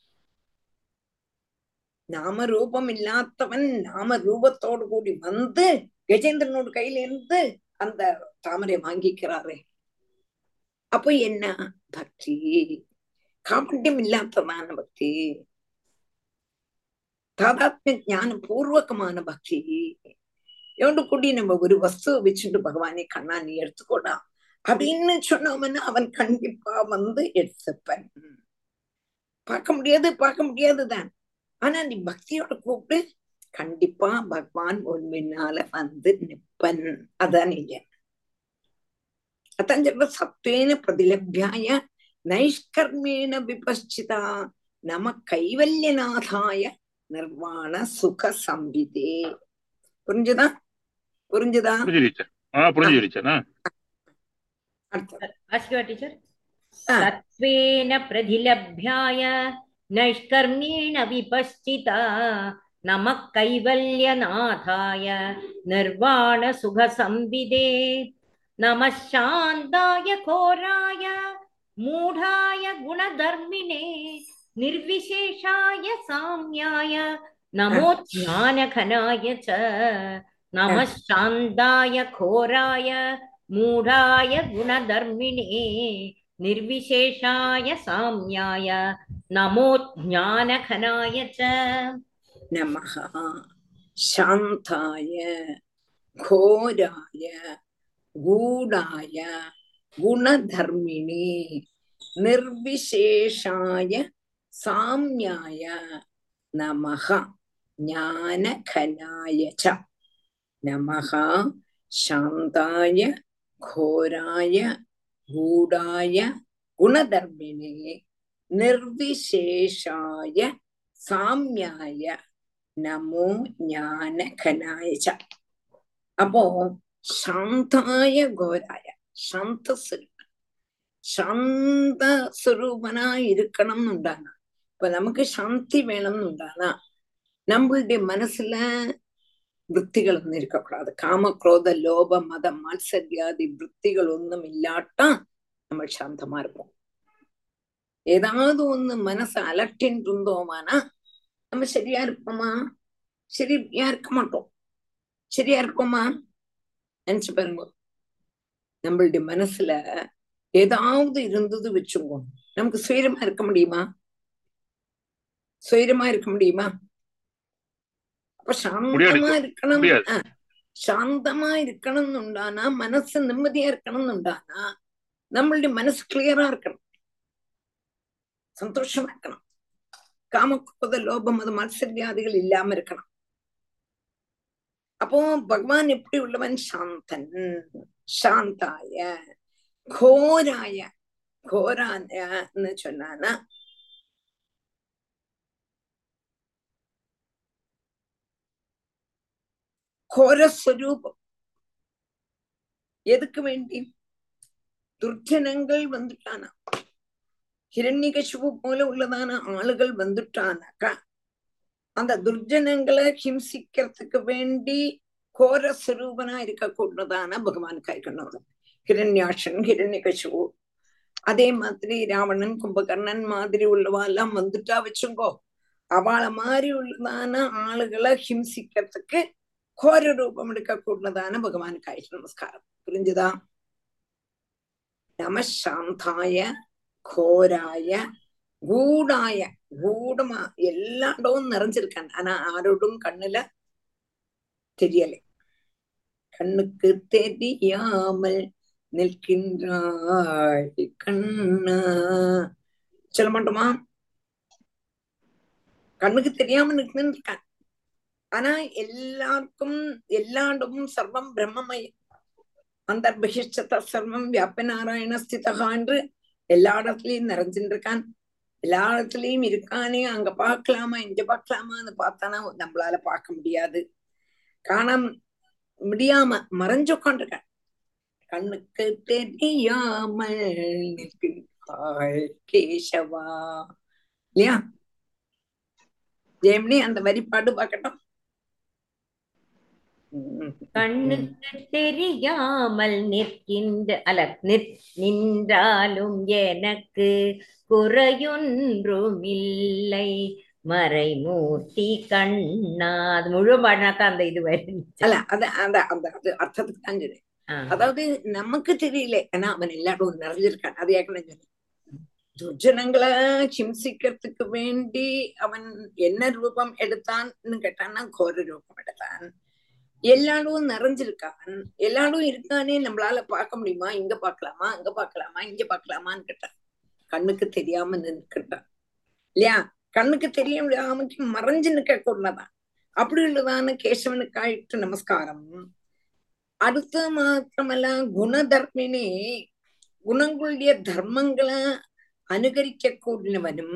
நாம ரூபம் இல்லாதவன் நாம ரூபத்தோடு கூடி வந்து கஜேந்திரனோட கையில இருந்து அந்த தாமரை வாங்கிக்கிறாரே. அப்போ என்ன பக்தி? காப்பட்டியம் இல்லாததான பக்தி, தாதாத்மிய ஞான பூர்வகமான பக்தி. எவண்டு கூடி நம்ம ஒரு வஸ்துவை வச்சுட்டு பகவானே கண்ணா நீ எடுத்துக்கோடா அப்படின்னு சொன்னோம்னா அவன் கண்டிப்பா வந்து எடுத்துப்பன். பார்க்க முடியாது பார்க்க முடியாதுதான். ஆனா நீ பக்தியோட கூப்பிட்டு கண்டிப்பா பகவான் உன் முன்னால வந்து நிப்பன். அதான் நீங்க அதான் சொல்ற சத்வேன பிரதிலபியாய நைஷ்கர்மேண விபஷ்சிதா நம கைவல்யநாதாய நிர்வாண சுக சம்பிதே. புரிஞ்சுதா? புரிஞ்சுதா? சத்வேன பிரதிலப்யாய நைஷ்கர்மேண விபஷ்சிதா நம கைவல்யநாதாய நிர்வாண சுக சம்பிதே. நம சாந்தாய கோராய மூடாய குணதர்மிணே நிர்விசேஷாய சாம்யாய நமோ ஞானகனாய ச. நம சாந்தாய கோராய மூடாய குணதர்மிணே நிர்விசேஷாய சாம்யாய நமோ ஞானகனாய ச. நமஹ சாந்தாய கோராய கூடாய குணதர்மிணே நிர்விசேஷாய சாம்யாய நமஹ ஞானகனாய ச. நமஹ சாந்தாய கோராய கூடாய குணதர்மிணே நிர்விசேஷாய சாம்யாய நமோ ஞானகனாய ச. அப்போ சாந்தாய கோராய சாந்த சுரூபன், சாந்த சுரூபனா இருக்கணும்னு உண்டானா. இப்ப நமக்கு சாந்தி வேணும்னு உண்டானா நம்மளுடைய மனசுல விற்த்திகள் ஒன்னும் இருக்கக்கூடாது. காம குரோத லோப மத மாத்சரியாதி விற்த்திகள் ஒன்னும் இல்லாட்டா நம்ம சாந்தமா இருப்போம். ஏதாவது ஒண்ணு மனசை அலட்டின்னு இருந்தோமானா நம்ம சரியா இருப்போமா? சரியா இருக்க மாட்டோம். சரியா இருப்போமா? நினைச்சு பாருங்க. நம்மளுடைய மனசுல ஏதாவது இருந்தது வச்சுக்கோ, நமக்கு சுயரமா இருக்க முடியுமா? சுயரமா இருக்க முடியுமா? அப்ப சாந்தமா இருக்கணும். சாந்தமா இருக்கணும்னுண்டானா, மனசு நிம்மதியா இருக்கணும்னுண்டானா நம்மளுடைய மனசு கிளியரா இருக்கணும், சந்தோஷமா இருக்கணும், காமக்ரோத லோபம் அது மத்சரியாதிகள் இல்லாம இருக்கணும். அப்போ பகவான் எப்படி உள்ளவன்? சாந்தன். சாந்தாய கோராய, கோரான்னு சொன்னானா கோரஸ்வரூபம். எதுக்கு வேண்டி? துர்ஜனங்கள் வந்துட்டானா, ஹிரண்யகசிபு போல உள்ளதான ஆளுகள் வந்துட்டானாக்கா அந்த துர்ஜனங்களை ஹிம்சிக்கிறதுக்கு வேண்டி கோரஸ்வரூபனா இருக்கக்கூடதான பகவான் கைக்கணும். ஹிரண்யாட்சன், ஹிரண்யகசிபு, அதே மாதிரி ராவணன், கும்பகர்ணன் மாதிரி உள்ளவா எல்லாம் வந்துட்டா வச்சுங்கோ, அவளை மாதிரி உள்ளதான ஆளுகளை ஹிம்சிக்கிறதுக்கு கோர ரூபம் எடுக்கக்கூடதான பகவானுக்கு நமஸ்காரம். புரிஞ்சுதா? நம சாந்தாய கோராய கூடாய, கூடமா எல்லா இடமும் நிறைஞ்சிருக்கான், ஆனா ஆரோடும் கண்ணுல தெரியலை. கண்ணுக்கு தெரியாமல் நிற்கின்றாய் கண்ணா. சொல்ல மாட்டோமா? கண்ணுக்கு தெரியாம நிற்கணும்னு இருக்கான், ஆனா எல்லாருக்கும் எல்லா இடமும் சர்வம் பிரம்மமயம், அந்த பகிஷ்டத சர்வம் வியாப நாராயண ஸ்திதகா என்று எல்லா இடத்துலயும் நிறைஞ்சுட்டு இருக்கான். எல்லா இடத்துலயும் இருக்கானே, அங்க பாக்கலாமா இங்க பாக்கலாமான்னு பார்த்தானா நம்மளால பார்க்க முடியாது, காணாம முடியாம மறைஞ்சு உட்காந்துருக்கான். கண்ணுக்கு தெரியாமல் நிற்கின்றாய் கேசவா. இல்லையா ஜெயமணி? அந்த வரிப்பாடு பார்க்கட்டும். கண்ணுக்கு தெரியாமல் நின்றாலும் எனக்கு குறையொன்றுமில்லை மறைமூர்த்தி கண்ணா. அது முழு பாடினாக்கா அந்த இது வரும். அல்ல, அது அந்த அந்த அது அர்த்தத்துக்கு தான் சொல்லு. அதாவது நமக்கு தெரியல, ஆனா அவன் எல்லாரும் நிறைஞ்சிருக்கான். அது ஏற்கனவே சொல்லு. துர்ஜனங்களை ஹிம்சிக்கிறதுக்கு வேண்டி அவன் என்ன ரூபம் எடுத்தான்னு கேட்டான்னா கோர ரூபம் எடுத்தான். எல்லாரும் நிறைஞ்சிருக்கான், எல்லாரும் இருக்கானே, நம்மளால பார்க்க முடியுமா? இங்க பாக்கலாமா அங்க பாக்கலாமா இங்க பாக்கலாமான்னு கேட்டான். கண்ணுக்கு தெரியாம நிற்கிறான் இல்லையா? கண்ணுக்கு தெரிய முடியாம மறைஞ்சு நிற்க கூடதான். அப்படி உள்ளதான கேசவனுக்காயிட்டு நமஸ்காரம். அடுத்த மாத்திரமல்ல, குணதர்மினே, குணங்களுடைய தர்மங்களை அனுகரிக்க கூடினவனும்,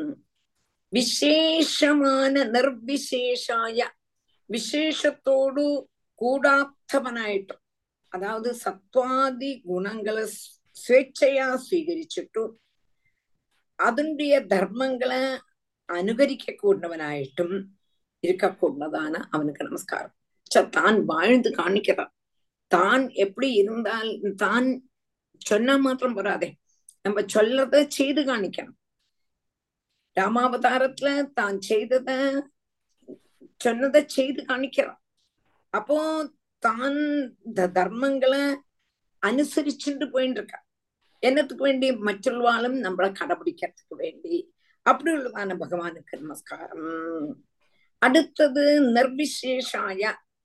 விசேஷமான நிர்விசேஷாய, விசேஷத்தோடு கூடாத்தவனாയിട്ടും, அதாவது சத்வாதி குணங்களை സ്വേച്ഛയാ സ്വീകരിച്ചിട്ടു അതിൻ്റെ ധർമ്മങ്ങളെ അനുകരിക്ക കൂടവനായിട്ടും இருக்கக்கூடதான அவனுக்கு நமஸ்காரம். தான் வாழ்ந்து காணிக்கிறான். தான் எப்படி இருந்தால், தான் சொன்னா மாத்திரம் போறாதே, நம்ம சொல்லத செய்து காணிக்கணும். ராமாவதாரத்துல தான் செய்தத சொன்னதை செய்து காணிக்கிறான். அப்போ தான் தர்மங்களை அனுசரிச்சுட்டு போயிட்டு இருக்கா. என்னத்துக்கு வேண்டி? மற்றவாளும் நம்மளை கடைபிடிக்கிறதுக்கு வேண்டி. அப்படி உள்ளதான பகவானுக்கு நமஸ்காரம். அடுத்தது நிர்விசேஷாய.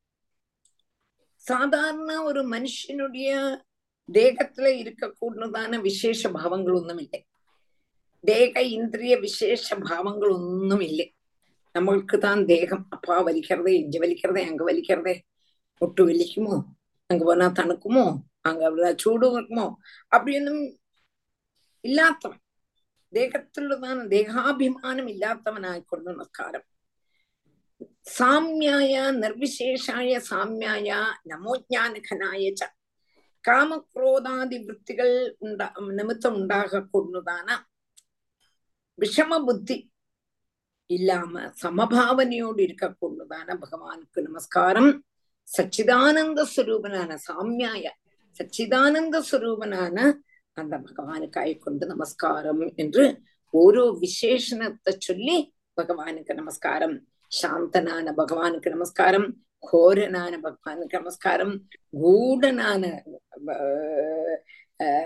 சாதாரண ஒரு மனுஷனுடைய தேகத்துல இருக்கக்கூடதான விசேஷ பாவங்கள் ஒன்றும் இல்லை. தேக இந்திரிய விசேஷ பாவங்கள் ஒன்றும் இல்லை. நம்மளுக்கு தான் தேகம், அப்பா வலிக்கிறதே, இங்க வலிக்கிறதே, அங்க வலிக்கிறதே, முட்டு வலிக்குமோ, அங்க போனா தணுக்குமோ, அங்க சூடும் இருக்குமோ, அப்படின்னும் இல்லாதவன், தேகத்துள்ளதான தேகாபிமானம் இல்லாதவனாய்கொண்டு நமஸ்காரம். சாமியாய நிர்விசேஷாய சாமியாய நமோஜானகனாய காமக்ரோதாதி விற்த்திகள் நிமித்தம் உண்டாக கொண்டுதான விஷம புத்தி இல்லாம சமபாவனையோடு இருக்க கொண்டுதான பகவானுக்கு நமஸ்காரம். சச்சிதானந்த ஸ்வரூபனான சாமியாய, சச்சிதானந்த ஸ்வரூபனான அந்த பகவானுக்காய் கொண்டு நமஸ்காரம் என்று ஓரோ விசேஷணத்தை சொல்லி பகவானுக்கு நமஸ்காரம். சாந்தனான பகவானுக்கு நமஸ்காரம், கோரனான பகவானுக்கு நமஸ்காரம், கூடனான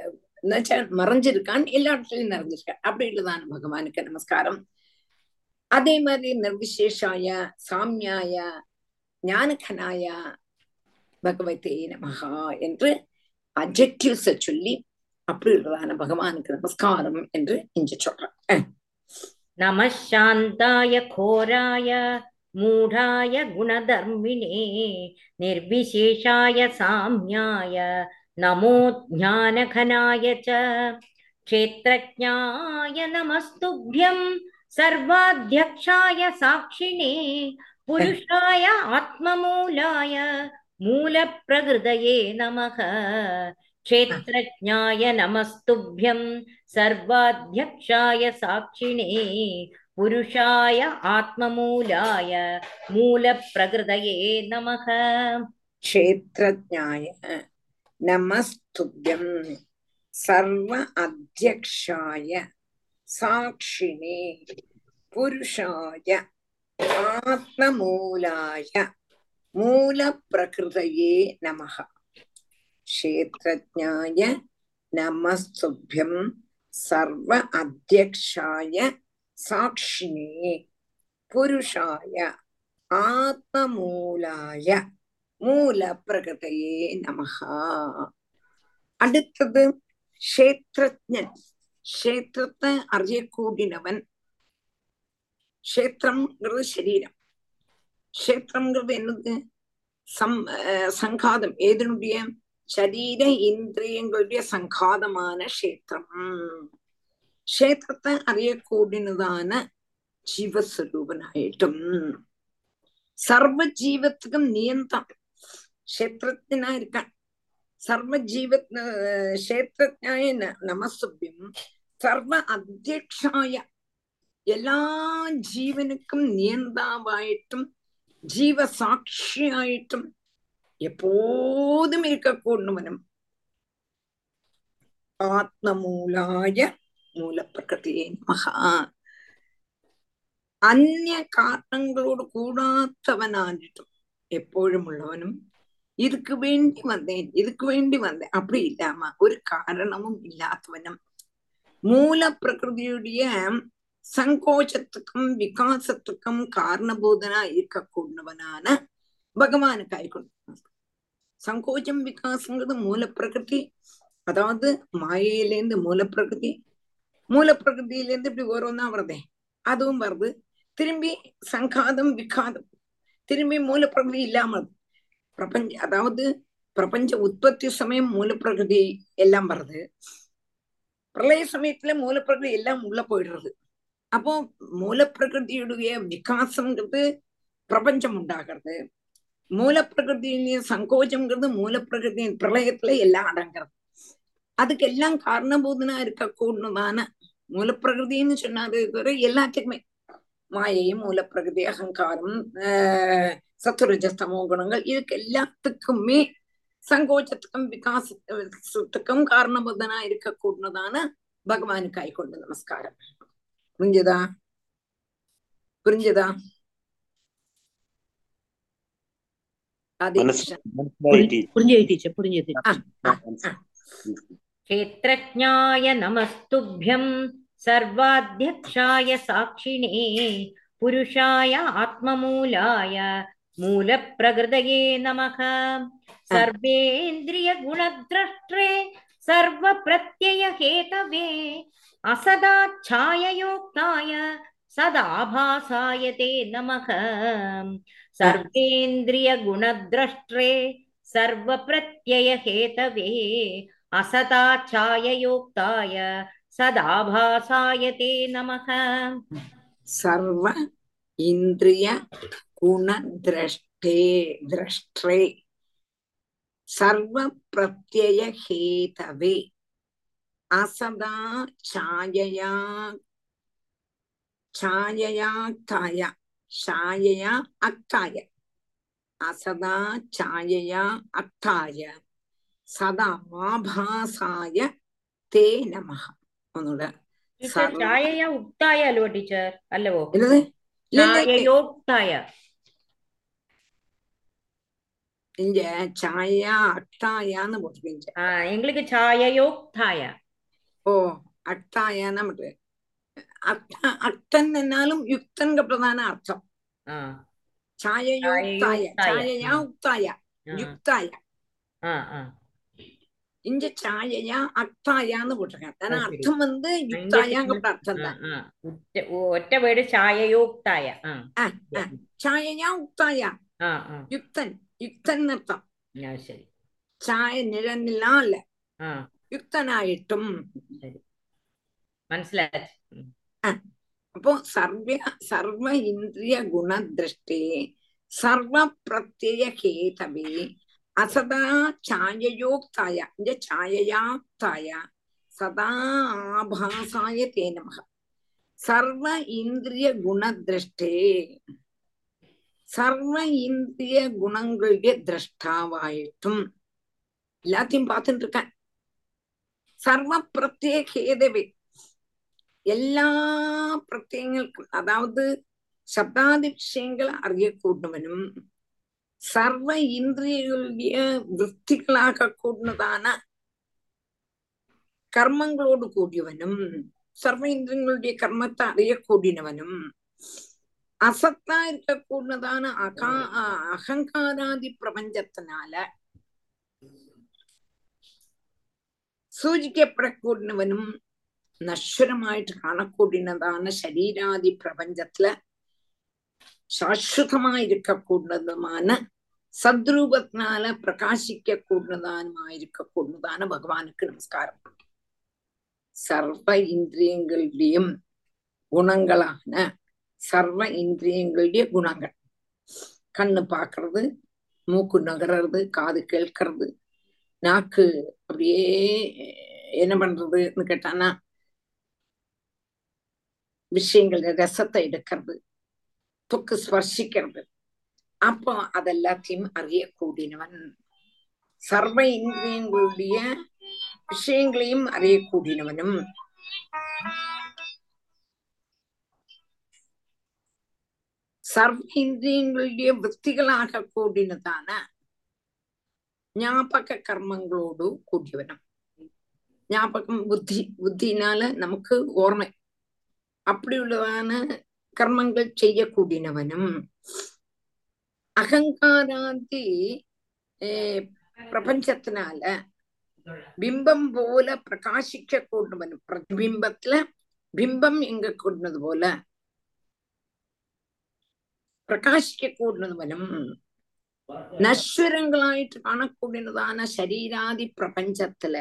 மறைஞ்சிருக்கான், எல்லா இடத்துலயும் நிறைஞ்சிருக்கான், அப்படி உள்ளதான பகவானுக்கு நமஸ்காரம். அதே மாதிரி நிர்விசேஷாய சாமியாய ஞானகனாய பகவதே நமஹா என்று அட்ஜெக்டிவ்ஸ சொல்லி அப்படி உள்ளதான பகவானுக்கு நமஸ்காரம் என்று இங்க சொல்றான். நம சாந்தாய கோராய மூடாய குணதர்மிணே நிர்விசேஷாய சாம்யாய நமோ ஞானகனாய ச க்ஷேத்ரஜ்ஞாய நமஸ்துப்யம் சர்வாத்யக்ஷாய சாக்ஷிணே புருஷாய ஆத்மமூலாய மூலப்பிரகிருதயே நமः க்ஷேத்ரஜ்ஞாய நமஸ்துப்யம் சர்வாத்யக்ஷாய சாக்ஷிணே புருஷாய ஆத்மமூலாய மூலப்பிரகிருதயே நமः. க்ஷேத்ரஜ்ஞாய நமஸ்துப்யம் சர்வ அத்யக்ஷாய சாக்ஷிணே புருஷாய ஆத்மமூலாய மூலப்பிரகிருதயே நமः. க்ஷேத்ரஜ்ஞாய நமஸ்துப்யம் சர்வ அத்யக்ஷாய சாக்ஷிணே புருஷாய ஆத்மமூலாய மூலப்பிரகிருதயே நமः. அடுத்தது க்ஷேத்ரஜ்ஞன், க்ஷேத்திரத்தை அறியக்கூடியவன். க்ஷேத்திரம்ங்கிறது சரீரம். க்ஷேத்திரம்ங்கிறது என்னது? சங்காதம். ஏதனுடைய சரீர இந்திரியங்களுடைய சங்காதமான க்ஷேத்திரம். க்ஷேத்திரத்தை அறியக்கூடியதான ஜீவஸ்வரூபனாയിട്ടും சர்வ ஜீவத்துக்கும் நியந்தம் க்ஷேத்திரத்தினா இருக்கான். சர்வ ஜீவ க்ஷேத்ரஜ்ஞாய நமஸ்துப்யம் சர்வ அத்யக்ஷாய எல்லா ஜீவனுக்கும் நியந்தாவாയിട്ടും ജീവസാക്ഷിയായിട്ടും എപ്പോഴും ഇരിക്കൂടുന്നവനും ആത്മമൂലായ മൂലപ്രകൃതിയെ നമഃ. അന്യ കാരണങ്ങളോട് കൂടാത്തവനായിട്ടും എപ്പോഴും ഉള്ളവനും இதுக்கு வேண்டி வந்தேன் அப்படி இல்லாம ஒரு காரணமும் இல்லாதவனும் மூல பிரகிருதியுடைய சங்கோச்சத்துக்கும் விகாசத்துக்கும் காரணபூதனா இருக்கக்கூடியவனான பகவானுக்கு ஆயிக்கொண்டு. சங்கோச்சம் விகாசங்கிறது மூல பிரகிருதி, அதாவது மாயையிலேருந்து மூலப்பிரகிருதி, மூலப்பிரகிருதியிலேருந்து இப்படி ஒருவனா வருதே அதுவும் வருது. திரும்பி சங்காதம் விகாதம், திரும்பி மூலப்பிரகிருதி இல்லாமல் பிரபஞ்ச, அதாவது பிரபஞ்ச உற்பத்தி சமயம் மூலப்பிரகிருதி எல்லாம் வருது. பிரளய சமயத்துல மூலப்பிரகிருதி எல்லாம் உள்ள போயிடுறது. அப்போ மூலப்பிரகிருதியுடைய விகாசம்ங்கிறது பிரபஞ்சம் உண்டாகிறது. மூலப்பிரகிருதியிலேயே சங்கோச்சம்ங்கிறது மூலப்பிரகிருதியின் பிரளயத்துல எல்லாம் அடங்கிறது. அதுக்கு எல்லாம் காரணபூதனா இருக்கக்கூடதான மூலப்பிரகிருதின்னு சொன்னாது எல்லாத்துக்குமே மாயையும் மூலப்பிரகிருதி, அகங்காரம், சத்துரஜஸ்தமோ குணங்கள், இதுக்கு எல்லாத்துக்குமே சங்கோச்சத்துக்கும் விகாசத்துக்கும் காரணபூதனா இருக்கக்கூடதான பகவானுக்கு ஆயிக்கொண்டு நமஸ்காரம். புரிஞ்சதா? க்ஷேத்ரஜ்ஞாய நமஸ்துப்யம் சர்வாத்யக்ஷாய சாக்ஷிணே புருஷாய ஆத்மமூலாய மூலப்பிரகிருதயே நமः. சர்வேந்திரிய குணத்ரஷ்ட்ரே சர்வ பிரத்யய ஹேதவே அசதாச்சாயயோக்தாய சதாபாசாய தே நமः. சர்வேந்திரிய குணத்ரஷ்ட்ரே சர்வ பிரத்யய ஹேதவே அசதாச்சாயயோக்தாய சதாபாசாய தே நமः. சர்வ இந்திரிய குணத்ரஷ்டே திரஷ்ட்ரே சர்வ பிரத்யய ஹேதவே அசதா சாயயா சாயயாக்தாய சாயயா அக்தாய அசதா சாயயா அக்தாய சதா ஆபாசாய தே நமः. ഒന്നുകൂടെ ഛായയ ഉക്തായ അല്ലോ ടീച്ചർ, അല്ലവോ? என்னது? ഛായയോക്തായ. இங்க சாயா அக்தாயான்னு போட்டுருக்கீங்க. எங்களுக்கு ഛായയോക്തായ. ஓ, அக்தாயான்னு மட்டும் அக்தன் என்னாலும் யுக்தன்க பிரதான அர்த்தம். சாயயோக்தாய, சாயயா உக்தாய, யுக்தாய. இங்க சாயயா அக்தாயான்னு போட்டிருக்கேன். ஆனா அர்த்தம் வந்து யுக்தாயாங்க அர்த்தம் தான். ஒற்ற வீடு சாயயோக்தாய. சாயயா உக்தாய, யுக்தன், யுக்தன் அர்த்தம். சரி, சாய நிழலாம் இல்ல, யுக்தனாயிட்டும். മനസ്സിലായി. അപ്പോ സർവ ഇന്ദ്രിയ ഗുണദൃഷ്ടേ സർവ പ്രത്യയ ഹേതവേ അസദാ ഛായയോക്തായ ഛായയാക്തായ സദാ ആഭാസായ തേ നമഃ. സർവ ഇന്ദ്രിയ ഗുണദൃഷ്ടേ, സർവ ഇന്ദ്രിയ ഗുണങ്ങളുടെ ദ്രഷ്ടാവായിട്ടും எல்லாத்தையும் பார்த்துட்டு இருக்கேன். சர்வ பிரத்யேக ஹேதவே, எல்லா பிரத்யங்களுக்கும், அதாவது சப்தாதி விஷயங்களை அறியக்கூடியவனும் சர்வ இந்திரியங்களுடைய விற்த்திகளாக கூடினதான கர்மங்களோடு கூடியவனும் சர்வ இந்திரியங்களுடைய கர்மத்தை அறியக்கூடியவனும் அசத்தா இருக்கக்கூடியதான அகங்காராதி பிரபஞ்சத்தினால சூச்சிக்கப்படக்கூடியவனும் நஸ்வரமாயிட்டு காணக்கூடியதான சரீராதி பிரபஞ்சத்துல சாஸ்வதமா இருக்கக்கூடியதுமான சத்ரூபத்தினால பிரகாசிக்க கூடதான பகவானுக்கு நமஸ்காரம். சர்வ இந்திரியங்களுடையும் குணங்களான சர்வ இந்திரியங்களுடைய குணங்கள், கண்ணு பாக்குறது, மூக்கு நகர்றது, காது கேட்கறது, நாக்கு அப்படியே என்ன பண்றதுன்னு கேட்டானா விஷயங்கள் ரசத்தை எடுக்கிறது, தொக்கு ஸ்பர்சிக்கிறது, அப்போ அதெல்லாத்தையும் அறியக்கூடியவன். சர்வ இந்திரியங்களுடைய விஷயங்களையும் அறியக்கூடியவனும் சர்வ இந்திரியங்களுடைய விற்த்திகளாக கூடினதான ஞாபக கர்மங்களோடு கூடியவனும். ஞாபகம் புத்தி, புத்தினால நமக்கு ஓர்மை, அப்படி உள்ளதான கர்மங்கள் செய்யக்கூடியவனும் அகங்காராதி பிரபஞ்சத்தினால பிம்பம் போல பிரகாசிக்க கூடவனும். பிரதிபிம்பத்துல பிம்பம் எங்க கூடது போல பிரகாசிக்க கூடவனும் நஸ்வரங்களாயிட்டு காணக்கூடியதான சரீராதி பிரபஞ்சத்துல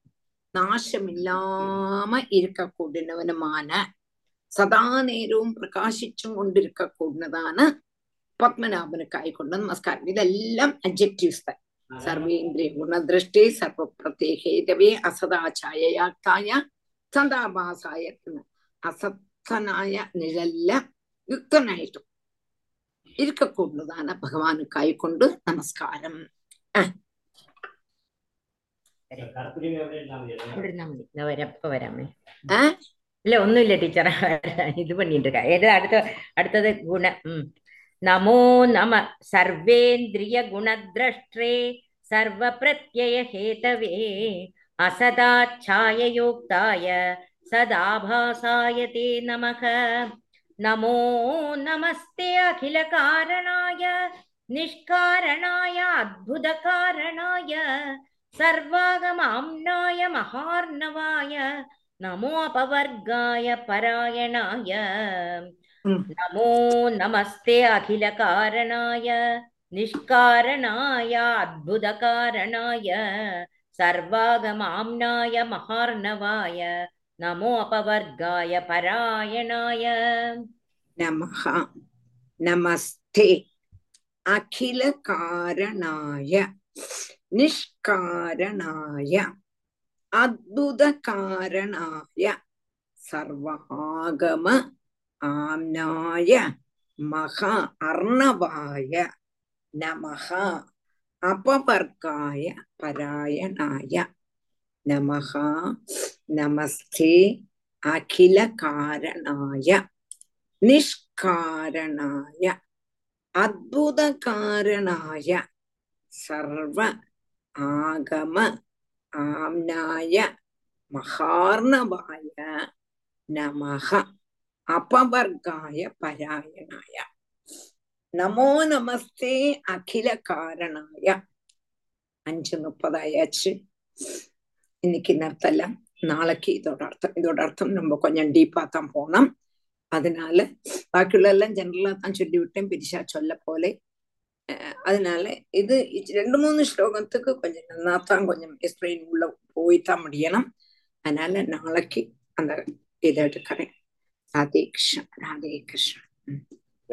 நாசமில்லாம இருக்கக்கூடியவனுமான சதா நேரവും பிரகாசிச்சும் கொண்டிருக்கக்கூடியதான பத்மநாபனுக்கு ஆயிக்கொண்ட நமஸ்காரம். இதெல்லாம் அட்ஜெக்டிவ்ஸ் தான். சர்வேந்திரிய குணதிருஷ்டி சர்வ பிரத்யேகவே அசதா சாயயாக்தாய சதாபாசாய, அசத்தனாய நிழல்ல யுக்தனாயிட்டும் இருக்கக்கூடியதான பகவானுக்கு ஆயிக்கொண்டு நமஸ்காரம். വരാമേ. ഇല്ല, ഒന്നുമില്ല ടീച്ചർ, ഇത് പണിട്ട് അടുത്തത് ഗുണ. നമോ നമ സർവേന്ദ്രിയ ഗുണദ്രഷ്ട്രേ സർവ പ്രത്യയ ഹേതവേ അസദാച്ഛായയോക്തായ സദാഭാസായ തേ നമഃ. നമോ നമസ്തേ അഖില കാരണായ നിഷ്കാരണായ അദ്ഭുത കാരണായ സർവാഗമാംനായ മഹാർണവായ നമോ അപവർഗായ പരായണായ. നമോ നമസ്തേ അഖില കാരണായ നിഷ്കാരണായ അദ്ഭുത കാരണായ സർവാഗമാംനായ മഹാർണവായ നമോ അപവർഗായ പരായണായ. നമഃ നമസ്തേ അഖില കാരണായ നിഷ്കാരണായ അദ്ഭുത കാരണായ സർവാഗമ ആംനായ മഹാ അർണവായ നമഃ അപവർഗായ പരായണായ. നമഃ നമസ്തേ അഖില കാരണായ നിഷ്കാരണായ അദ്ഭുത കാരണായ സർവ ആഗമ ആംനായ മഹാർണവായ நமஹ அபவர்காய பராயணாய நமோ நமஸ்தே அகில காரணாய. 5:30 ஆயாச்சு. இன்னைக்கு நிறுத்தலாம். நாளைக்கு இதோட அர்த்தம் நம்ம கொஞ்சம் டீப்பா தான் போனோம். அதனால பாக்கியுள்ள எல்லாம் ஜெனரலா தான் சொல்லிவிட்டேன், பெரிசா சொல்ல போல. அதனால இது 2-3 ஸ்லோகத்துக்கு கொஞ்சம் நன்னாத்தான் கொஞ்சம் எக்ஸ்பிளைன் உள்ள போய்தான் முடியணும். அதனால நாளைக்கு அந்த இதை எடுக்கிறேன். ராதே கிருஷ்ணன், ராதே கிருஷ்ணன்.